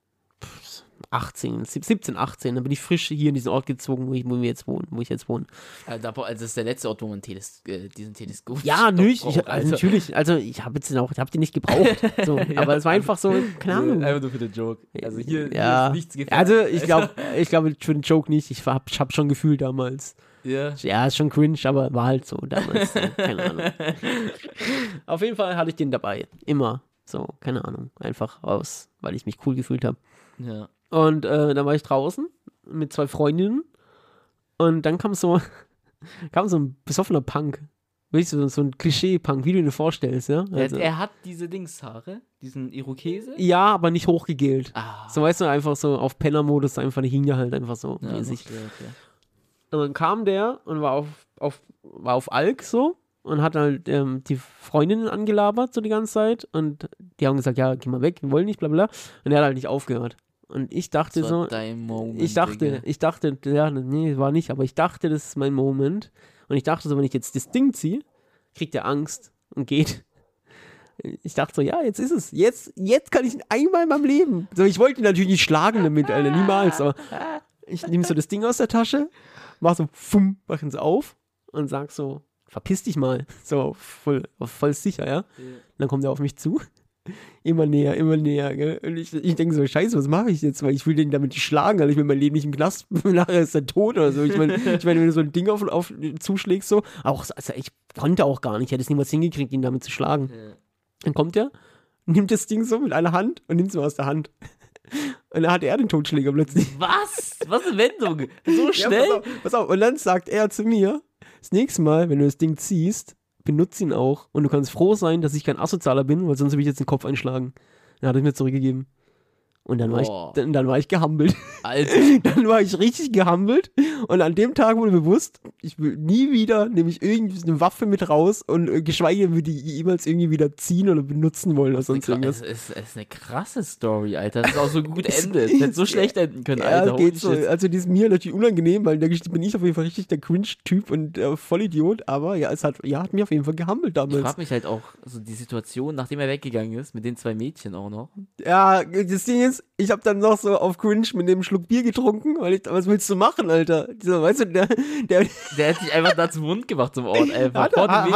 17, 18, dann bin ich frisch hier in diesen Ort gezogen, wo ich jetzt wohne. Also das ist der letzte Ort, wo man diesen Teleskop. Ja, natürlich. Also ich habe den nicht gebraucht. So, ja, aber es war einfach so, keine Ahnung. Einfach nur für den Joke. Also hier ist nichts gefährlich. Also ich glaube für den Joke nicht. Ich hab schon gefühlt damals. Ja, ist schon cringe, aber war halt so damals. So, keine Ahnung. Auf jeden Fall hatte ich den dabei. Immer. So, keine Ahnung. Einfach weil ich mich cool gefühlt habe. Ja. Und dann war ich draußen mit 2 Freundinnen und dann kam so ein besoffener Punk. Wirklich so ein Klischee-Punk, wie du dir vorstellst, ja? Also, er hat diese Dingshaare, diesen Irokese? Ja, aber nicht hochgegelt. So, weißt du, einfach so auf Penner-Modus, einfach, die hing ja halt einfach so mäßig. Okay. Und dann kam der und war auf Alk so und hat halt die Freundinnen angelabert so die ganze Zeit und die haben gesagt, ja, geh mal weg, wir wollen nicht, bla bla. Und er hat halt nicht aufgehört. Und ich dachte das war dein Moment, ich dachte, ja, nee, war nicht, aber ich dachte, das ist mein Moment. Und ich dachte so, wenn ich jetzt das Ding ziehe, kriegt er Angst und geht. Ich dachte so, ja, jetzt ist es. Jetzt kann ich ihn einmal in meinem Leben. So, ich wollte ihn natürlich nicht schlagen damit, Alter, niemals. Aber ich nehme so das Ding aus der Tasche, mach so, mach ihn so auf und sag so, verpiss dich mal. So, voll sicher, ja. Dann kommt er auf mich zu. Immer näher, gell? Und ich denke so, scheiße, was mache ich jetzt? Weil ich will den damit nicht schlagen, also ich will mein Leben nicht im Knast, nachher ist er tot oder so. Ich meine, wenn du so ein Ding auf zuschlägst, so, also ich konnte auch gar nicht, ich hätte es niemals hingekriegt, ihn damit zu schlagen. Ja. Dann kommt er, nimmt das Ding so mit einer Hand und nimmt es mir aus der Hand. Und dann hat er den Totschläger plötzlich. Was? Was eine Wendung? So schnell? Ja, pass auf. Und dann sagt er zu mir, das nächste Mal, wenn du das Ding ziehst, benutze ihn auch. Und du kannst froh sein, dass ich kein Asozialer bin, weil sonst würde ich jetzt den Kopf einschlagen. Dann hat er mir zurückgegeben. Und dann war ich gehumbelt. Alter. Dann war ich richtig gehumbelt. Und an dem Tag wurde mir bewusst, ich will nie wieder, nehme ich irgendwie eine Waffe mit raus und geschweige denn würde die jemals irgendwie wieder ziehen oder benutzen wollen oder sonst irgendwas. Es ist eine krasse Story, Alter. Das ist auch so gut endet. Das hätte so schlecht enden können, Alter. Ja, geht so. Also die ist mir natürlich unangenehm, weil in der Geschichte bin ich auf jeden Fall richtig der Cringe-Typ und Vollidiot. Aber ja, hat mich auf jeden Fall gehumbelt damals. Ich frage mich halt auch, so die Situation, nachdem er weggegangen ist, mit den 2 Mädchen auch noch. Ja, das Ding ist, ich habe dann noch so auf Cringe mit dem Schluck Bier getrunken, was willst du machen, Alter? Weißt du, der hat sich einfach da zum Mund gemacht zum Ort, einfach.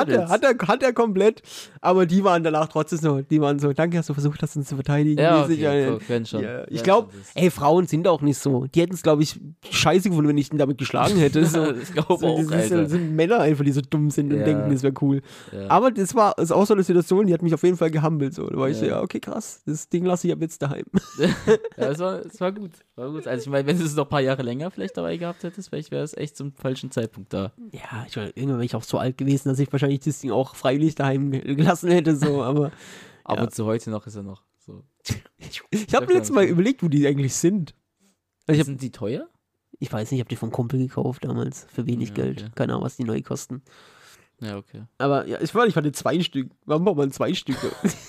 Hat er komplett, aber die waren danach trotzdem so, danke, hast du versucht hast, uns zu verteidigen. Ja, okay, schon. Ja, ich glaube, Frauen sind auch nicht so. Die hätten es, glaube ich, scheiße gefunden, wenn ich ihn damit geschlagen hätte. So, ich glaube auch, Alter. Das sind Männer einfach, die so dumm sind und denken, das wäre cool. Ja. Aber das ist auch so eine Situation, die hat mich auf jeden Fall gehumbelt. So. Da war ich so, ja, okay, krass, das Ding lasse ich ab jetzt daheim. Ja, es war gut. Also ich meine, wenn du es noch ein paar Jahre länger vielleicht dabei gehabt hättest, vielleicht wäre es echt zum falschen Zeitpunkt da. Ja, irgendwann wäre ich auch so alt gewesen, dass ich wahrscheinlich das Ding auch freiwillig daheim gelassen hätte, so, aber aber zu heute noch ist er noch so. Ich habe letztes Mal überlegt, wo die eigentlich sind. Also sind die teuer? Ich weiß nicht, ich habe die vom Kumpel gekauft damals, für wenig Geld. Okay. Keine Ahnung, was die neu kosten. Ja, okay. Aber ja, ich hatte 2 Stück. Warum braucht man 2 Stücke?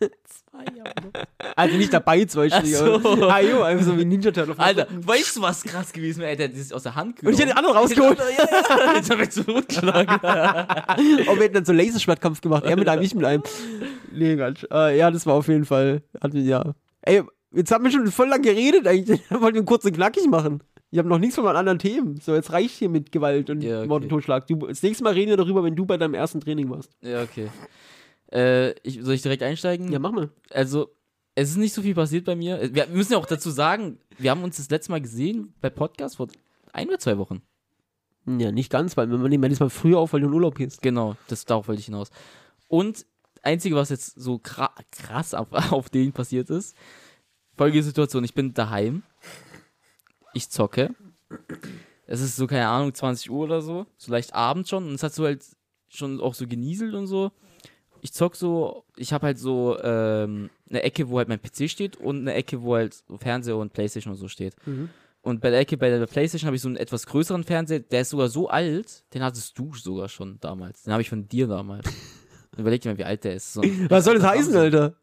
Also nicht dabei 2 Schläge. so. Ah, jo, einfach so wie Ninja Turtle. Alter, weißt du, was krass gewesen wäre? Der hat das aus der Hand Und ich hätte genommen. den anderen rausgeholt. Jetzt hab ich zu totgeschlagen. Und wir hätten dann so Laserschwertkampf gemacht. Er mit einem, ich mit einem. Nee, Quatsch. Ja, das war auf jeden Fall. Ja. Ey, jetzt haben wir schon voll lang geredet eigentlich. Wir wollten kurz und knackig machen. Ich habe noch nichts von meinen anderen Themen. So, jetzt reicht hier mit Gewalt und Ja, okay. Mord und Totschlag. Das nächste Mal reden wir darüber, wenn du bei deinem ersten Training warst. Ja, okay. Soll ich direkt einsteigen? Ja, mach mal. Also, es ist nicht so viel passiert bei mir. Wir müssen ja auch dazu sagen, wir haben uns das letzte Mal gesehen bei Podcast vor 1 oder 2 Wochen. Ja, nicht ganz, weil wir nehmen jetzt mal früher auf, weil du in Urlaub gehst. Genau, darauf wollte ich hinaus. Und Einzige, was jetzt so krass auf den passiert ist, folgende Situation, ich bin daheim, ich zocke, es ist so, keine Ahnung, 20 Uhr oder so leicht abends schon und es hat so halt schon auch so genieselt und so. Ich zock so, ich habe halt so eine Ecke, wo halt mein PC steht und eine Ecke, wo halt so Fernseher und Playstation und so steht. Und bei der Ecke, bei der Playstation habe ich so einen etwas größeren Fernseher, der ist sogar so alt, den hattest du sogar schon damals. Den habe ich von dir damals. Überleg dir mal, wie alt der ist. So Was soll das heißen, Alter?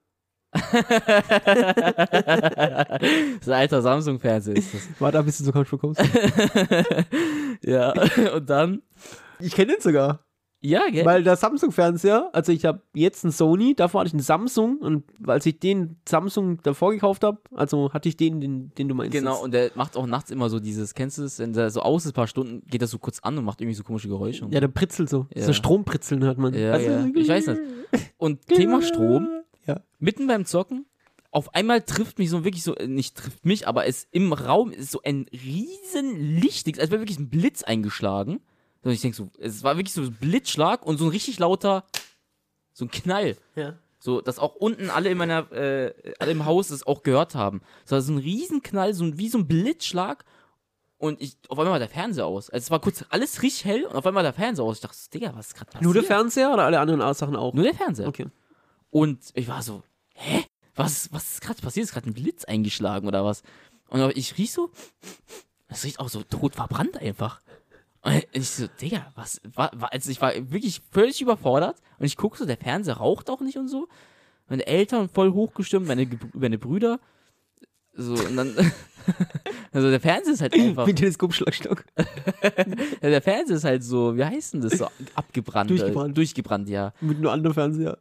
So ein alter Samsung-Fernseher ist das. Warte, bis du so Couch bekommst. Ja, und dann... Ich kenne den sogar. Ja, gell? Weil der Samsung-Fernseher, also ich habe jetzt einen Sony, davor hatte ich einen Samsung und als ich den Samsung davor gekauft habe, also hatte ich den du meinst. Genau, jetzt. und der macht auch nachts immer so dieses, kennst du das, wenn der so aus ist, ein paar Stunden, geht das so kurz an und macht irgendwie so komische Geräusche. Und Ja, der pritzelt so. Ja. So Strompritzeln hört man. ja, Also, ja. Ich weiß nicht. Und Thema Strom, Ja. mitten beim Zocken, auf einmal trifft mich so wirklich so, nicht trifft mich, aber es im Raum ist so ein riesen Licht, als wäre wirklich ein Blitz eingeschlagen. Und ich denke so, es war wirklich so ein Blitzschlag und so ein richtig lauter, so ein Knall. Ja. So, dass auch unten alle alle im Haus es auch gehört haben. Es war so ein Riesenknall, wie so ein Blitzschlag. Und auf einmal war der Fernseher aus. Also es war kurz alles richtig hell und auf einmal war der Fernseher aus. Ich dachte, Digga, was ist gerade passiert? Nur der Fernseher oder alle anderen Sachen auch? Nur der Fernseher. Okay. Und ich war so, hä? Was ist gerade passiert? Ist gerade ein Blitz eingeschlagen oder was? Und ich riech so, das riecht auch so tot verbrannt einfach. Und ich so, Digga, also ich war wirklich völlig überfordert und ich gucke so, der Fernseher raucht auch nicht und so. Meine Eltern voll hochgestimmt, meine Brüder. So, und dann, also der Fernseher ist halt einfach, Mit Teleskopschlagstock. der Fernseher ist halt so, wie heißt denn das, so abgebrannt. Durchgebrannt, ja. Mit nur anderem Fernseher.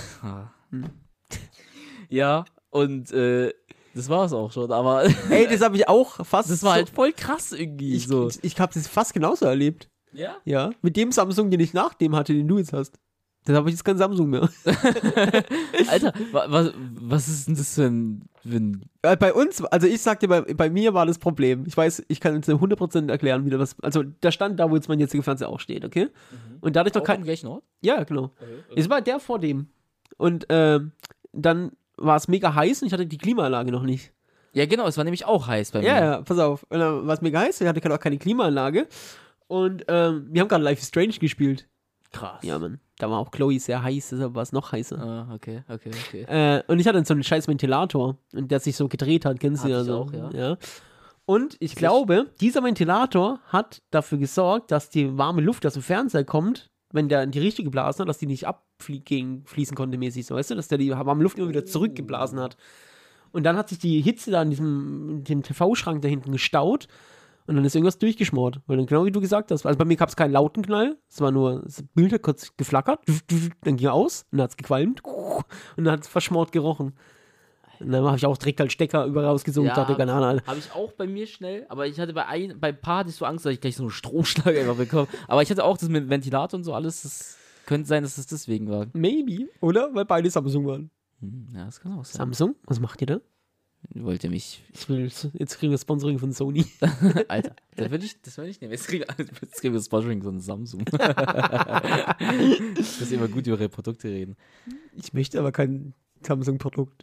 Ja, und das war es auch schon, aber Ey, das habe ich auch fast. das war halt voll krass irgendwie so. Ich habe das fast genauso erlebt. Ja? Ja. Mit dem Samsung, den ich nach dem hatte, den du jetzt hast. Dann habe ich jetzt kein Samsung mehr. Alter, was ist denn das für ein Bei uns, also ich sagte, bei mir war das Problem. Ich weiß, ich kann jetzt 100% erklären, wie das. Also da stand da, wo jetzt mein jetziger Fernseher auch steht, okay? Und dadurch noch auch kein. am gleichen Ort? Ja, genau. Okay. Es war der vor dem. Und dann war es mega heiß und ich hatte die Klimaanlage noch nicht. Ja, genau, es war nämlich auch heiß bei mir. Ja, pass auf. Und dann war es mega heiß, ich hatte auch keine Klimaanlage. Und wir haben gerade Life is Strange gespielt. Krass. Ja, Mann. Da war auch Chloe sehr heiß, deshalb war es noch heißer. Ah, okay. Und ich hatte dann so einen scheiß Ventilator, und der sich so gedreht hat, kennst du Hatte ja ich so. auch, ja. Und ich glaube, dieser Ventilator hat dafür gesorgt, dass die warme Luft, die aus dem Fernseher kommt, wenn der in die Richtung geblasen hat, dass die nicht fließen konnte mäßig, so, weißt du, dass der die warme Luft immer wieder zurückgeblasen hat. Und dann hat sich die Hitze da in dem TV-Schrank da hinten gestaut und dann ist irgendwas durchgeschmort. Weil dann, genau wie du gesagt hast, also bei mir gab es keinen lauten Knall, es war nur, das Bild hat kurz geflackert, dann ging er aus und dann hat es gequalmt und dann hat es verschmort gerochen. Und dann habe ich auch direkt als Stecker überall rausgezogen und dachte, keine Ahnung. Habe ich auch bei mir schnell, aber ich hatte bei ein paar hatte ich so Angst, dass ich gleich so einen Stromschlag einfach bekomme. Aber ich hatte auch das mit Ventilator und so alles, das könnte sein, dass es deswegen war. Maybe, oder? Weil beide Samsung waren. Ja, das kann auch sein. Samsung? Was macht ihr da? Wollt ihr mich... Jetzt kriegen wir Sponsoring von Sony. Alter, das will ich nehmen. Jetzt kriegen wir Sponsoring von Samsung. Dass wir immer gut über ihre Produkte reden. Ich möchte aber kein Samsung-Produkt.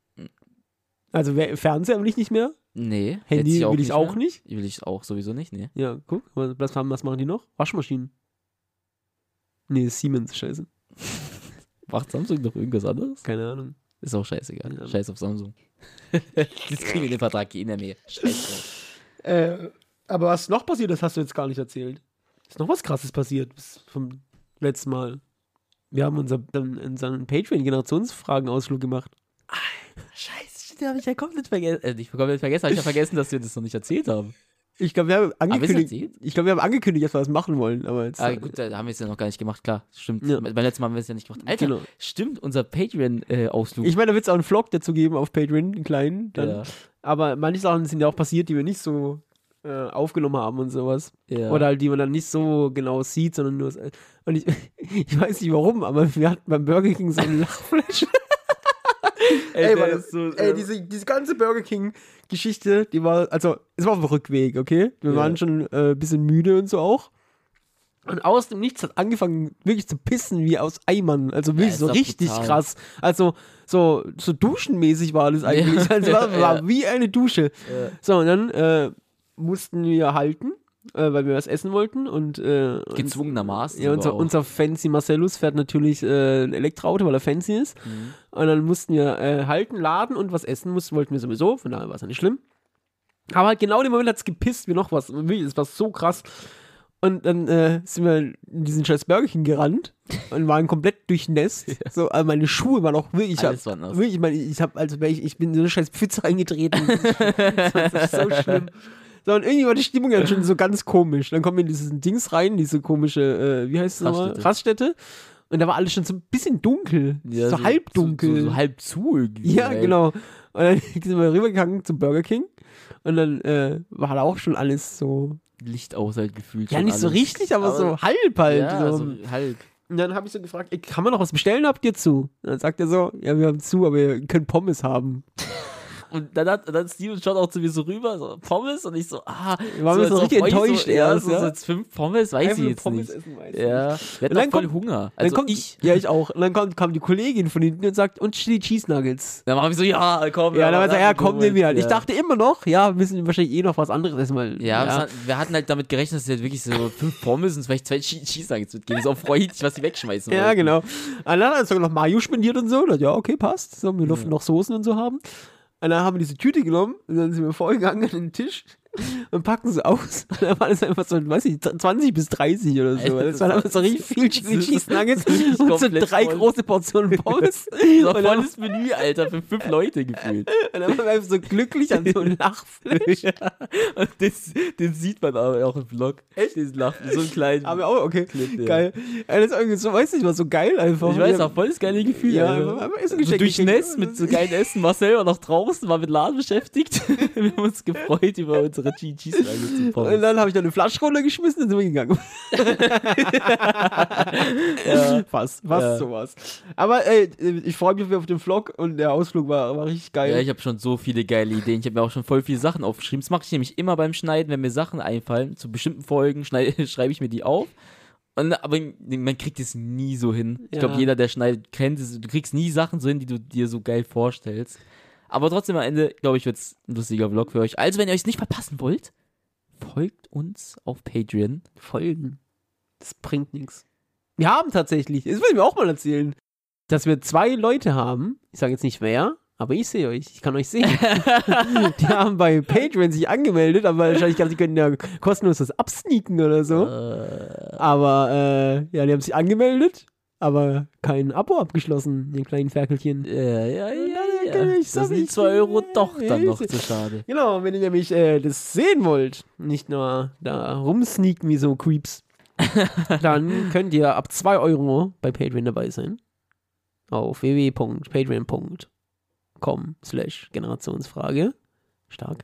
Also Fernseher will ich nicht mehr. Nee. Handy will ich auch mehr. nicht. Will ich auch sowieso nicht, nee. Ja, guck. Was machen die noch? Waschmaschinen. Nee, Siemens, scheiße. Macht Samsung noch irgendwas anderes? Keine Ahnung. Ist auch scheißegal. Ja. Scheiß auf Samsung. Jetzt kriegen wir den Vertrag in der Nähe. Scheiß drauf. Aber was noch passiert ist, hast du jetzt gar nicht erzählt. Ist noch was Krasses passiert bis vom letzten Mal. Wir haben unseren Patreon-Generationsfragen-Ausflug gemacht. Scheiße, den habe ich ja komplett vergessen. Nicht komplett vergessen, habe ich ja vergessen, dass wir das noch nicht erzählt haben. Ich glaube, wir haben angekündigt, dass wir das machen wollen. Aber jetzt, gut, da haben wir es ja noch gar nicht gemacht, klar. Stimmt. Ja. Beim letzten Mal haben wir es ja nicht gemacht. Alter, Genau. Stimmt, unser Patreon-Ausflug. Ich meine, da wird es auch einen Vlog dazu geben auf Patreon, einen kleinen. Dann. Ja. Aber manche Sachen sind ja auch passiert, die wir nicht so aufgenommen haben und sowas. Ja. Oder halt, die man dann nicht so genau sieht, sondern nur. Und ich weiß nicht warum, aber wir hatten beim Burger King so ein Lachflash. Diese ganze Burger King-Geschichte, die war, also, es war auf dem Rückweg, okay? Wir waren schon ein bisschen müde und so auch. Und aus dem Nichts hat angefangen, wirklich zu pissen wie aus Eimern. Also wirklich so richtig brutal. krass. Also, so duschenmäßig war das eigentlich. Also, war wie eine Dusche. Ja. So, und dann mussten wir halten, weil wir was essen wollten. Und Gezwungenermaßen. ja, unser fancy Marcellus fährt natürlich ein Elektroauto, weil er fancy ist. Mhm. Und dann mussten wir halten, laden und was essen wollten wir sowieso. Von daher war es ja nicht schlimm. Aber halt genau in dem Moment hat es gepisst wie noch was. Es war so krass. Und dann sind wir in diesen scheiß Burger King gerannt und waren komplett durchnässt. So, also meine Schuhe waren auch wirklich. Alles war nass. Ich bin in so eine scheiß Pfütze reingetreten. Das war so schlimm. So, und irgendwie war die Stimmung ja schon so ganz komisch. Dann kommen wir in dieses Dings rein, diese komische, wie heißt es nochmal? Raststätte. Und da war alles schon so ein bisschen dunkel. Ja, so halbdunkel. So halb zu irgendwie. Ja, genau. Und dann sind wir rübergegangen zum Burger King. Und dann war da auch schon alles so. Licht aus halt gefühlt. Ja, nicht alles. so richtig, aber so halb halt. Ja, so. so halb. Und dann habe ich so gefragt, ey, kann man noch was bestellen, habt ihr zu? Und dann sagt er so, ja, wir haben zu, aber ihr könnt Pommes haben. Und dann Steven schaut auch zu mir so rüber, so Pommes, und ich so, Wir waren so richtig enttäuscht so, erst. so jetzt 5 Pommes, weiß Einfach ich jetzt Pommes nicht. essen, weiß ich Ja, nicht. wir Und dann hatten voll kommt- Hunger. Dann Also kommt, ich. Ja, ich auch. Und dann kam die Kollegin von hinten und sagt, und Chili Cheese Nuggets. Dann machen wir so, ja, komm. Ja, dann haben wir gesagt, ja, komm, nehmen wir halt. Ja. Ich dachte immer noch, ja, wir müssen wahrscheinlich eh noch was anderes essen, weil. Ja, wir hatten halt damit gerechnet, dass sie halt wirklich so 5 Pommes und vielleicht 2 Cheese Nuggets mitgeben. So freundlich, was sie wegschmeißen Ja, wollten. genau. Und dann hat er sogar noch Mayo spendiert und so. Und dann, ja, okay, passt. So, wir durften noch Soßen und so haben. Und dann haben wir diese Tüte genommen und dann sind wir vorgegangen an den Tisch und packen sie aus. Und dann war das einfach so, weiß ich, 20 bis 30 oder so. Alter, Das waren einfach so richtig viel Chili Cheese Nuggets und so komplett 3 voll. große Portionen Pommes. So Und ein dann, volles Menü, Alter, für 5 Leute gefühlt. und dann waren wir einfach so glücklich an so einem Lachfleisch. Ja, und den sieht man aber auch im Vlog. Echt? Diesen Lachen, so einen kleinen. Aber auch, okay, Clip, ja. geil. Das ist irgendwie so, weiß nicht, war so geil einfach. Ich weiß auch, voll das geile Gefühl. Ja, Alter. aber Essen So geschenkt durchnässt mit so geilen Essen. Marcel war noch draußen, war mit Laden beschäftigt. Wir haben uns gefreut über unsere Cheese Nuggets und Und Pommes. dann habe ich noch eine Flasche runtergeschmissen und sind wir gegangen. Ja. Fast Ja. sowas. Aber ich freue mich auf den Vlog und der Ausflug war richtig geil. Ja, ich habe schon so viele geile Ideen. Ich habe mir auch schon voll viele Sachen aufgeschrieben. Das mache ich nämlich immer beim Schneiden, wenn mir Sachen einfallen. Zu bestimmten Folgen schreibe ich mir die auf. Aber man kriegt es nie so hin. Ich Ja. glaube, jeder, der schneidet, kennt es. Du kriegst nie Sachen so hin, die du dir so geil vorstellst. Aber trotzdem am Ende, glaube ich, wird es ein lustiger Vlog für euch. Also, wenn ihr euch nicht verpassen wollt, folgt uns auf Patreon. Folgen. Das bringt nichts. Wir haben tatsächlich, das will ich mir auch mal erzählen, dass wir 2 Leute haben, ich sage jetzt nicht wer, aber ich sehe euch, ich kann euch sehen. Die haben bei Patreon sich angemeldet, aber wahrscheinlich glaube ich, die können ja kostenlos das absneaken oder so. Aber ja, die haben sich angemeldet, aber kein Abo abgeschlossen, den kleinen Ferkelchen. Ja. Ich sag Das sind nicht, 2 Euro doch dann noch ich- zu schade. Genau, wenn ihr nämlich das sehen wollt, nicht nur da rumsneaken wie so Creeps, dann könnt ihr ab 2 Euro bei Patreon dabei sein. Auf www.patreon.com/Generationsfrage. Stark.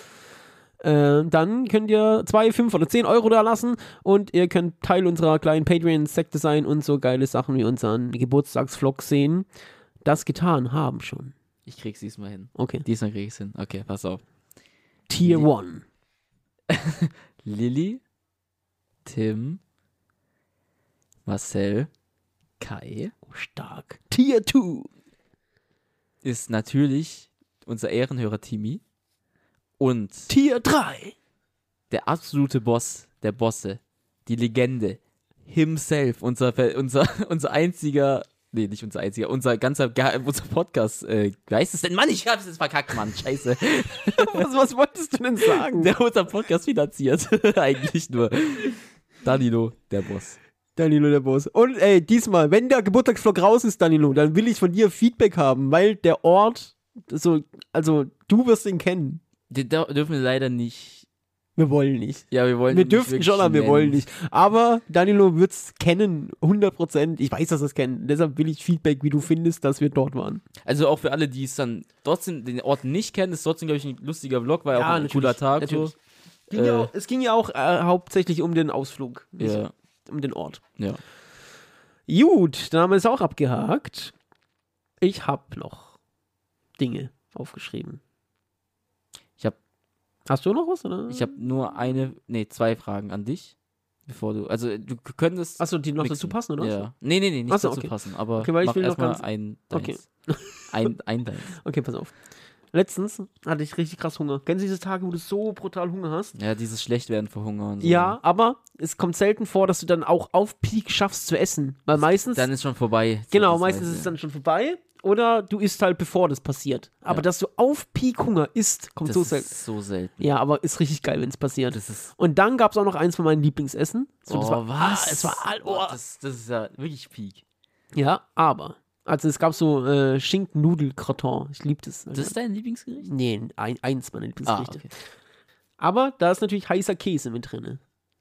Dann könnt ihr 2, 5 oder 10 Euro da lassen und ihr könnt Teil unserer kleinen Patreon-Sekte sein und so geile Sachen wie unseren Geburtstagsvlog sehen. Das getan haben schon. Ich krieg's diesmal hin. Okay. Diesmal krieg ich's hin. Okay, pass auf. Tier 1. Lilly, Tim, Marcel, Kai Stark. Tier 2. ist natürlich unser Ehrenhörer Timmy und Tier 3. der absolute Boss der Bosse, die Legende, himself, unser einziger, nee, nicht unser einziger, unser Podcast, wie heißt es denn? Mann, ich hab's jetzt verkackt, Mann, scheiße. Was wolltest du denn sagen? Der unser Podcast finanziert, eigentlich nur. Danilo, der Boss. Danilo der Boss. Und diesmal, wenn der Geburtstagsvlog raus ist, Danilo, dann will ich von dir Feedback haben, weil der Ort, also du wirst ihn kennen. Den dürfen wir leider nicht. Wir wollen nicht. Ja, wir wollen Wir ihn nicht dürfen wirklich schon, aber wir nennen. wollen nicht. Aber Danilo wird's kennen, 100%. Ich weiß, dass er es kennt. Deshalb will ich Feedback, wie du findest, dass wir dort waren. Also auch für alle, die es dann trotzdem den Ort nicht kennen, ist trotzdem, glaube ich, ein lustiger Vlog, war ja auch ein cooler Tag. Natürlich. So. Es ging ja auch hauptsächlich um den Ausflug. Ja. Um den Ort. Ja. Gut, dann haben wir es auch abgehakt. Ich habe noch Dinge aufgeschrieben. Hast du noch was, oder? Ich habe nur zwei Fragen an dich, bevor du, also du könntest. Achso, die noch mixen. dazu passen, oder? Ja. Nee, nicht Achso, dazu okay. passen, aber Okay, weil ich mach will noch erstmal ganz- ein Okay. deins. ein deins. Okay, pass auf. Letztens hatte ich richtig krass Hunger. Kennst du diese Tage, wo du so brutal Hunger hast? Ja, dieses Schlechtwerden vor Hunger und so. Ja, aber es kommt selten vor, dass du dann auch auf Peak schaffst zu essen. Weil meistens, Dann ist schon vorbei. genau, Das meistens weiß ist ich, es dann schon vorbei. Oder du isst halt, bevor das passiert. Aber Ja. dass du auf Peak Hunger isst, kommt das so ist selten. so selten. Ja, aber ist richtig geil, wenn es passiert. Das ist. Und dann gab es auch noch eins von meinen Lieblingsessen. So, das war, was? Es war Das ist ja wirklich Peak. Ja, aber. Also es gab so Schinken-Nudel-Gratin. Ich liebe das. Das ist dein Lieblingsgericht? Nee, eins meiner Lieblingsgerichte. okay. Aber da ist natürlich heißer Käse mit drin.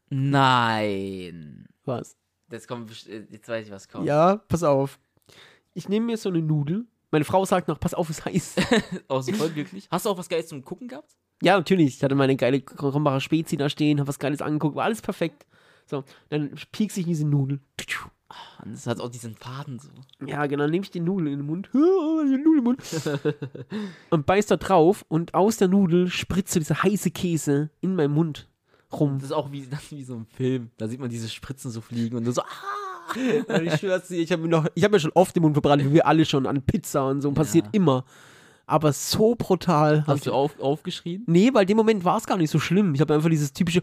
Nein. Was? Jetzt weiß ich, was kommt. Ja, pass auf. Ich nehme mir so eine Nudel. Meine Frau sagt noch, pass auf, ist heiß. Auch so voll glücklich. Hast du auch was Geiles zum Gucken gehabt? Ja, natürlich. Ich hatte meine geile Krombacher Spezi da stehen, habe was Geiles angeguckt, war alles perfekt. So, dann piekse ich diese Nudel. Und das hat auch diesen Faden so. Ja, genau, dann nehme ich die Nudel in den Mund. Die Nudel im Mund. Und beiß da drauf und aus der Nudel spritzt so dieser heiße Käse in meinen Mund rum. Das ist auch wie so ein Film. Da sieht man diese Spritzen so fliegen und du so, Und ich schwör's dir, ich habe mir schon oft den Mund verbrannt, wie wir alle schon an Pizza und so. Passiert immer. Aber so brutal. Hast du aufgeschrien? Nee, weil in dem Moment war es gar nicht so schlimm. Ich habe einfach dieses typische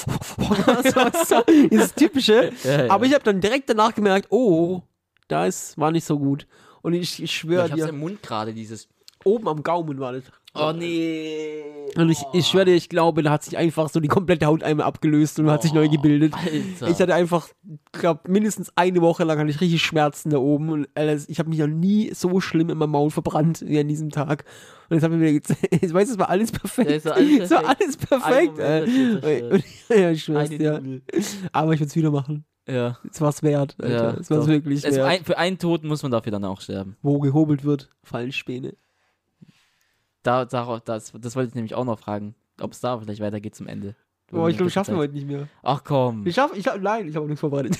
dieses typische. Ja. Aber ich habe dann direkt danach gemerkt, oh, war nicht so gut. Und ich Ja, schwöre ich hab's dir, im Mund gerade, dieses. oben am Gaumen war das. Oh nee. Und ich schwöre dir, ich glaube, da hat sich einfach so die komplette Haut einmal abgelöst und hat sich neu gebildet. Alter. Ich hatte einfach, glaube mindestens eine Woche lang hatte ich richtig Schmerzen da oben und ich habe mich noch nie so schlimm in meinem Maul verbrannt wie an diesem Tag. Und jetzt habe ich mir gedacht, ich weiß, es war alles perfekt. Ja, es war alles Es war perfekt. alles perfekt. Ein Moment, Ja, ich schwör's Eine dir. Nudel. Aber ich würde es wieder machen. Ja. Es war's wert, Alter. Ja, es war's doch. wirklich wert. Für einen Toten muss man dafür dann auch sterben. Wo gehobelt wird, fallen Späne. Das wollte ich nämlich auch noch fragen, ob es da vielleicht weitergeht zum Ende. Oh, ich glaube, schaffen wir heute nicht mehr. Ach komm. Nein, ich habe auch nichts vorbereitet.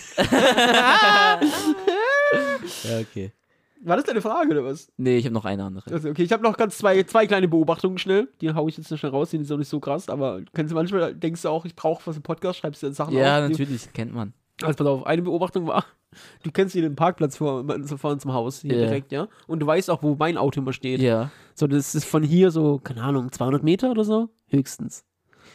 Ja, okay. War das deine Frage oder was? Nee, ich habe noch eine andere. Also, okay, ich habe noch ganz zwei kleine Beobachtungen schnell. Die hau ich jetzt noch schnell raus, die sind auch nicht so krass, aber kennst du manchmal, denkst du auch, ich brauche was im Podcast, schreibst du dann Sachen Ja, auf. natürlich, kennt man. Also pass auf, eine Beobachtung war, du kennst hier den Parkplatz vor unserem Haus, hier Ja. direkt, ja? Und du weißt auch, wo mein Auto immer steht. Ja. So, das ist von hier so, keine Ahnung, 200 Meter oder so, höchstens.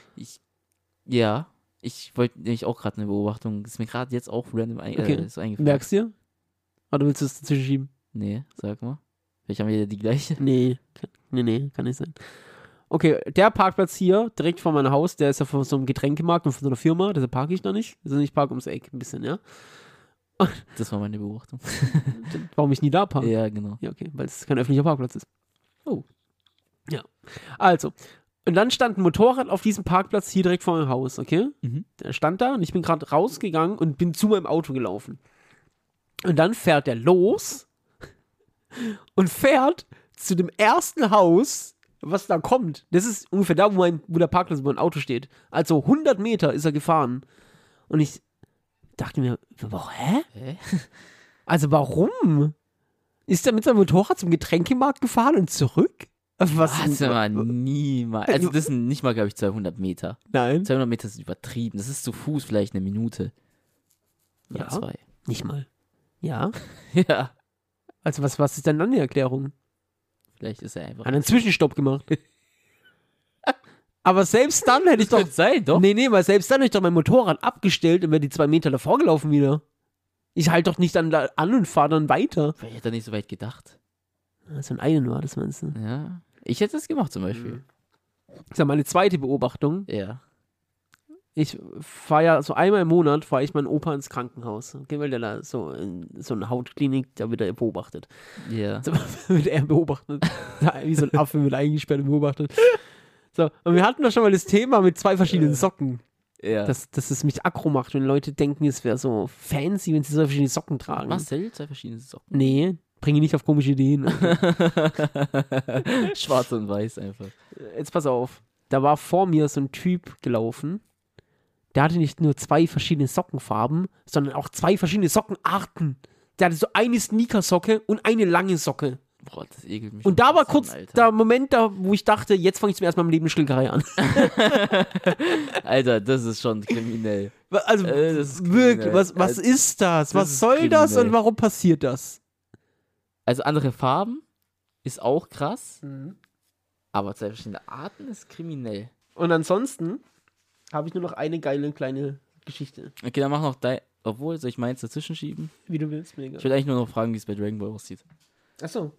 Ich wollte nämlich auch gerade eine Beobachtung. Ist mir gerade jetzt auch random Okay. so eingefallen. Merkst du dir? Oder willst du es dazwischen schieben? Nee, sag mal. Vielleicht haben wir ja die gleiche. Nee, kann nicht sein. Okay, der Parkplatz hier, direkt vor meinem Haus, der ist ja von so einem Getränkemarkt und von so einer Firma, deshalb parke ich da nicht. Also ich parke ums Eck ein bisschen, ja. Das war meine Beobachtung. Warum ich nie da parke? Ja, genau. Ja, okay, weil es kein öffentlicher Parkplatz ist. Oh. Ja. Also, und dann stand ein Motorrad auf diesem Parkplatz hier direkt vor meinem Haus, okay? Mhm. Der stand da und ich bin gerade rausgegangen und bin zu meinem Auto gelaufen. Und dann fährt er los und fährt zu dem ersten Haus, was da kommt. Das ist ungefähr da, wo der Parkplatz, wo mein Auto steht. Also 100 Meter ist er gefahren. Und ich dachte mir, hä? Also warum? Ist er mit seinem Motorrad zum Getränkemarkt gefahren und zurück? Warte mal, niemals. Also das sind nicht mal, glaube ich, 200 Meter. Nein. 200 Meter ist übertrieben. Das ist zu Fuß vielleicht eine Minute. Oder Ja. 2. Nicht mal. Ja. Ja. Also was ist denn dann die Erklärung? Vielleicht ist er einfach. Hat einen Zwischenstopp gemacht. Aber selbst dann hätte ich doch. Könnte sein, doch. Nee, weil selbst dann hätte ich doch mein Motorrad abgestellt und wäre die 2 Meter davor gelaufen wieder. Ich halte doch nicht dann da an und fahre dann weiter. Vielleicht hat er nicht so weit gedacht. So ein einen war das, meinst du? Ja. Ich hätte das gemacht zum Beispiel. Ich sag, meine zweite Beobachtung Ja. ich fahre ja so einmal im Monat, fahre ich meinen Opa ins Krankenhaus. Okay, weil der da so in so eine Hautklinik, da wird er beobachtet. Ja. So, wird er beobachtet. Wie so ein Affe wird eingesperrt und beobachtet. So, und wir hatten da schon mal das Thema mit 2 verschiedenen Socken. Ja. Dass es mich aggro macht, wenn Leute denken, es wäre so fancy, wenn sie so verschiedene Socken tragen. Marcel, 2 verschiedene Socken. Nee, bringe nicht auf komische Ideen. Schwarz und weiß einfach. Jetzt pass auf. Da war vor mir so ein Typ gelaufen. Der hatte nicht nur 2 verschiedene Sockenfarben, sondern auch 2 verschiedene Sockenarten. Der hatte so eine Sneakersocke und eine lange Socke. Boah, das ekelt mich. Und da war schon kurz an, Alter. der Moment, wo ich dachte, jetzt fange ich zum ersten Mal im Leben eine Schlägerei an. Alter, das ist schon kriminell. Also das ist wirklich, kriminell. was ist das? Was ist soll das kriminell. und warum passiert das? Also andere Farben ist auch krass, aber 2 verschiedene Arten ist kriminell. Und ansonsten habe ich nur noch eine geile kleine Geschichte. Okay, dann mach noch dein. Obwohl, soll ich meins dazwischen schieben? Wie du willst, mega. Ich würde eigentlich nur noch fragen, wie es bei Dragon Ball aussieht. Achso.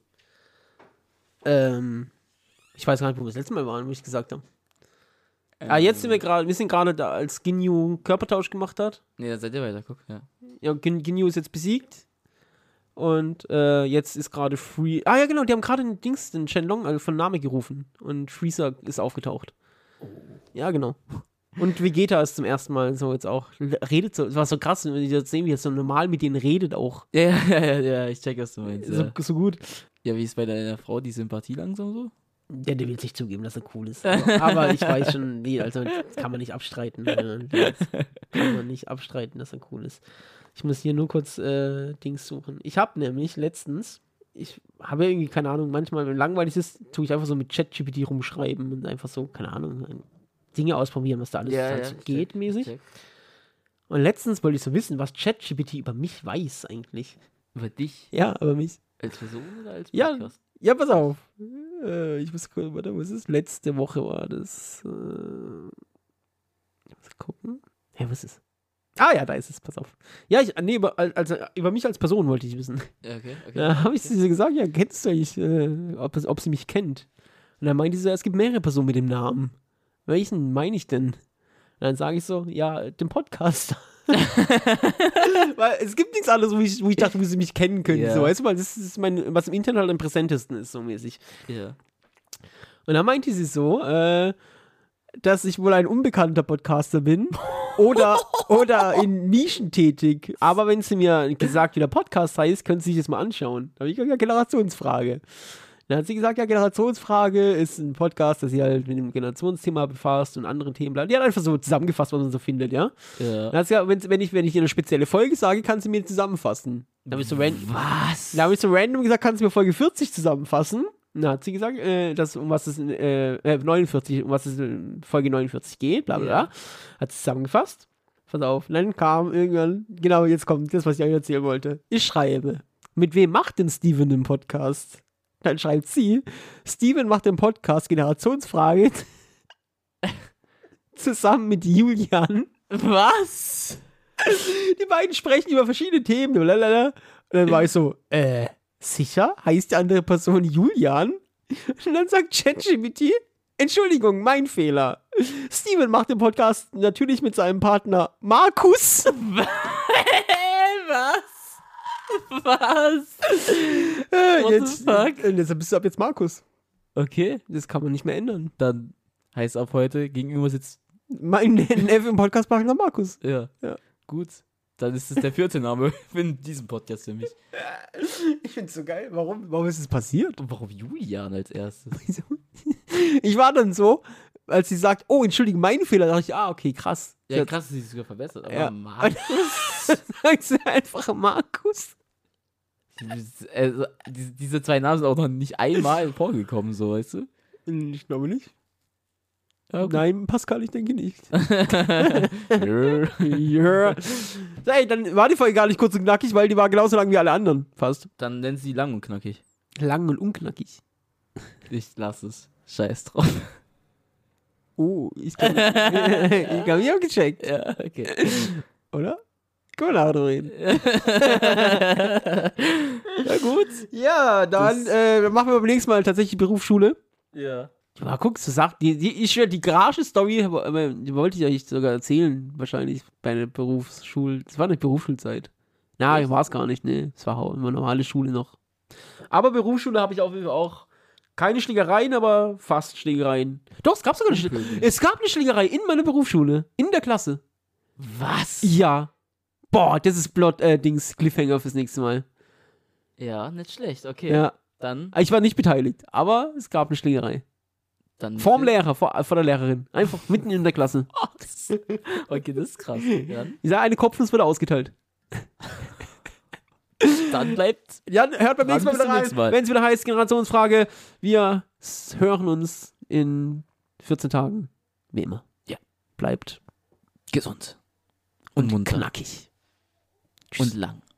Ich weiß gar nicht, wo wir das letzte Mal waren, wo ich gesagt habe. Jetzt sind wir sind gerade da, als Ginyu Körpertausch gemacht hat. Nee, dann seid ihr weiter, guck, ja. Ja, Ginyu ist jetzt besiegt. Und jetzt ist gerade Free. Ah ja, genau, die haben gerade den Shenlong von Name gerufen. Und Freezer ist aufgetaucht. Ja, genau. Und Vegeta ist zum ersten Mal so jetzt auch, redet so, es war so krass, wenn die das sehen, wie er so normal mit denen redet auch. Ja, ich check, was du meinst. Ja, So gut. ja, wie ist bei deiner Frau die Sympathie langsam so? Ja, der will sich zugeben, dass er cool ist. Aber ich weiß schon, nee, also das kann man nicht abstreiten. Das kann man nicht abstreiten, dass er cool ist. Ich muss hier nur kurz Dings suchen. Ich habe nämlich letztens, ich habe irgendwie, keine Ahnung, manchmal, wenn langweilig ist, tue ich einfach so mit ChatGPT rumschreiben und einfach so, keine Ahnung, Dinge ausprobieren, was da alles halt so geht, mäßig. Und letztens wollte ich so wissen, was ChatGPT über mich weiß eigentlich. Über dich? Ja, über mich. Als Person oder als Ja, Podcast? ja, pass auf. Ich muss gucken, warte, was ist? Letzte Woche war das. Ich muss gucken. Hä, was ist? Ah ja, da ist es, pass auf. Ja, über mich als Person wollte ich wissen. Ja, okay. Da habe ich sie gesagt, ja, kennst du eigentlich, ob sie mich kennt? Und dann meinte sie so, es gibt mehrere Personen mit dem Namen. Welchen meine ich denn? Und dann sage ich so, ja, den Podcast. Weil es gibt nichts anderes, wo ich dachte, wo sie mich kennen können. Ja. So, weißt du, weil das ist was im Internet halt am präsentesten ist, so mäßig. Ja. Und dann meinte sie so, dass ich wohl ein unbekannter Podcaster bin oder in Nischen tätig. Aber wenn sie mir gesagt, wie der Podcast heißt, können Sie sich das mal anschauen. Da habe ich gesagt, ja, Generationsfrage. Dann hat sie gesagt, ja, Generationsfrage ist ein Podcast, der sich halt mit dem Generationsthema befasst und anderen Themen bleibt. Die hat einfach so zusammengefasst, was man so findet, ja. Dann hat sie gesagt, wenn ich eine spezielle Folge sage, kann sie mir zusammenfassen. Dann habe ich so Was? Dann habe ich so random gesagt, kannst du mir Folge 40 zusammenfassen? Dann hat sie gesagt, um was es in 49, um was es in Folge 49 geht, bla bla bla. Hat sie zusammengefasst. Pass auf. Und dann kam irgendwann, genau, jetzt kommt das, was ich euch erzählen wollte. Ich schreibe, mit wem macht denn Steven den Podcast? Dann schreibt sie, Steven macht den Podcast Generationsfrage zusammen mit Julian. Was? Die beiden sprechen über verschiedene Themen. Blablabla. Und dann war ich so, sicher? Heißt die andere Person Julian? Und dann sagt ChatGPT, Entschuldigung, mein Fehler. Steven macht den Podcast natürlich mit seinem Partner Markus. Was? Was? What the fuck? Deshalb bist du ab jetzt Markus. Okay, Das kann man nicht mehr ändern. dann heißt ab heute gegenüber sitzt. Mein Neffe im Podcast-Partner Markus. Ja. Gut. Dann ist es der 4. Name in diesem Podcast für mich. Ich find's so geil. Warum ist es passiert? Und warum Julian als erstes? Ich war dann so, als sie sagt, oh, entschuldige, mein Fehler, dachte ich, okay, krass. Ja, krass, dass sie sich sogar verbessert. Aber Ja. Markus? Sagt sie einfach Markus. Also, diese 2 Namen sind auch noch nicht einmal vorgekommen, so, weißt du? Ich glaube nicht. Ja, okay. Nein, Pascal, ich denke nicht. Nö. Ja. So, ey, dann war die Folge gar nicht kurz und knackig, weil die war genauso lang wie alle anderen, fast. Dann nennen sie lang und knackig. Lang und unknackig. Ich lass es. Scheiß drauf. Oh, ich hab mich auch gecheckt, Ja, okay. oder? Können wir nachher drüber reden. Ja, gut. Ja, dann machen wir beim nächsten Mal tatsächlich Berufsschule. Ja. Ja, guck, du sagst, ich schwör, die Garage-Story, die wollte ich euch sogar erzählen, wahrscheinlich bei der das war nicht Berufsschulzeit. Na, war es gar nicht, ne, es war immer normale Schule noch. Aber Berufsschule habe ich auf jeden Fall auch keine Schlägereien, aber fast Schlägereien. Doch, es gab sogar eine Schlägerei in meiner Berufsschule, in der Klasse. Was? Ja. Boah, das ist Cliffhanger fürs nächste Mal. Ja, nicht schlecht, okay. Ja. Dann Ich war nicht beteiligt, aber es gab eine Schlägerei. Vorm Lehrer, vor der Lehrerin. Einfach mitten in der Klasse. Okay, das ist krass. Dann, Ich sage, eine Kopfnuss wurde ausgeteilt. dann bleibt. Ja, hört beim nächsten Mal wieder rein, wenn es wieder heißt, Generationsfrage. Wir hören uns in 14 Tagen. Wie immer. Ja. Bleibt Gesund. Und munter. knackig. Und lang.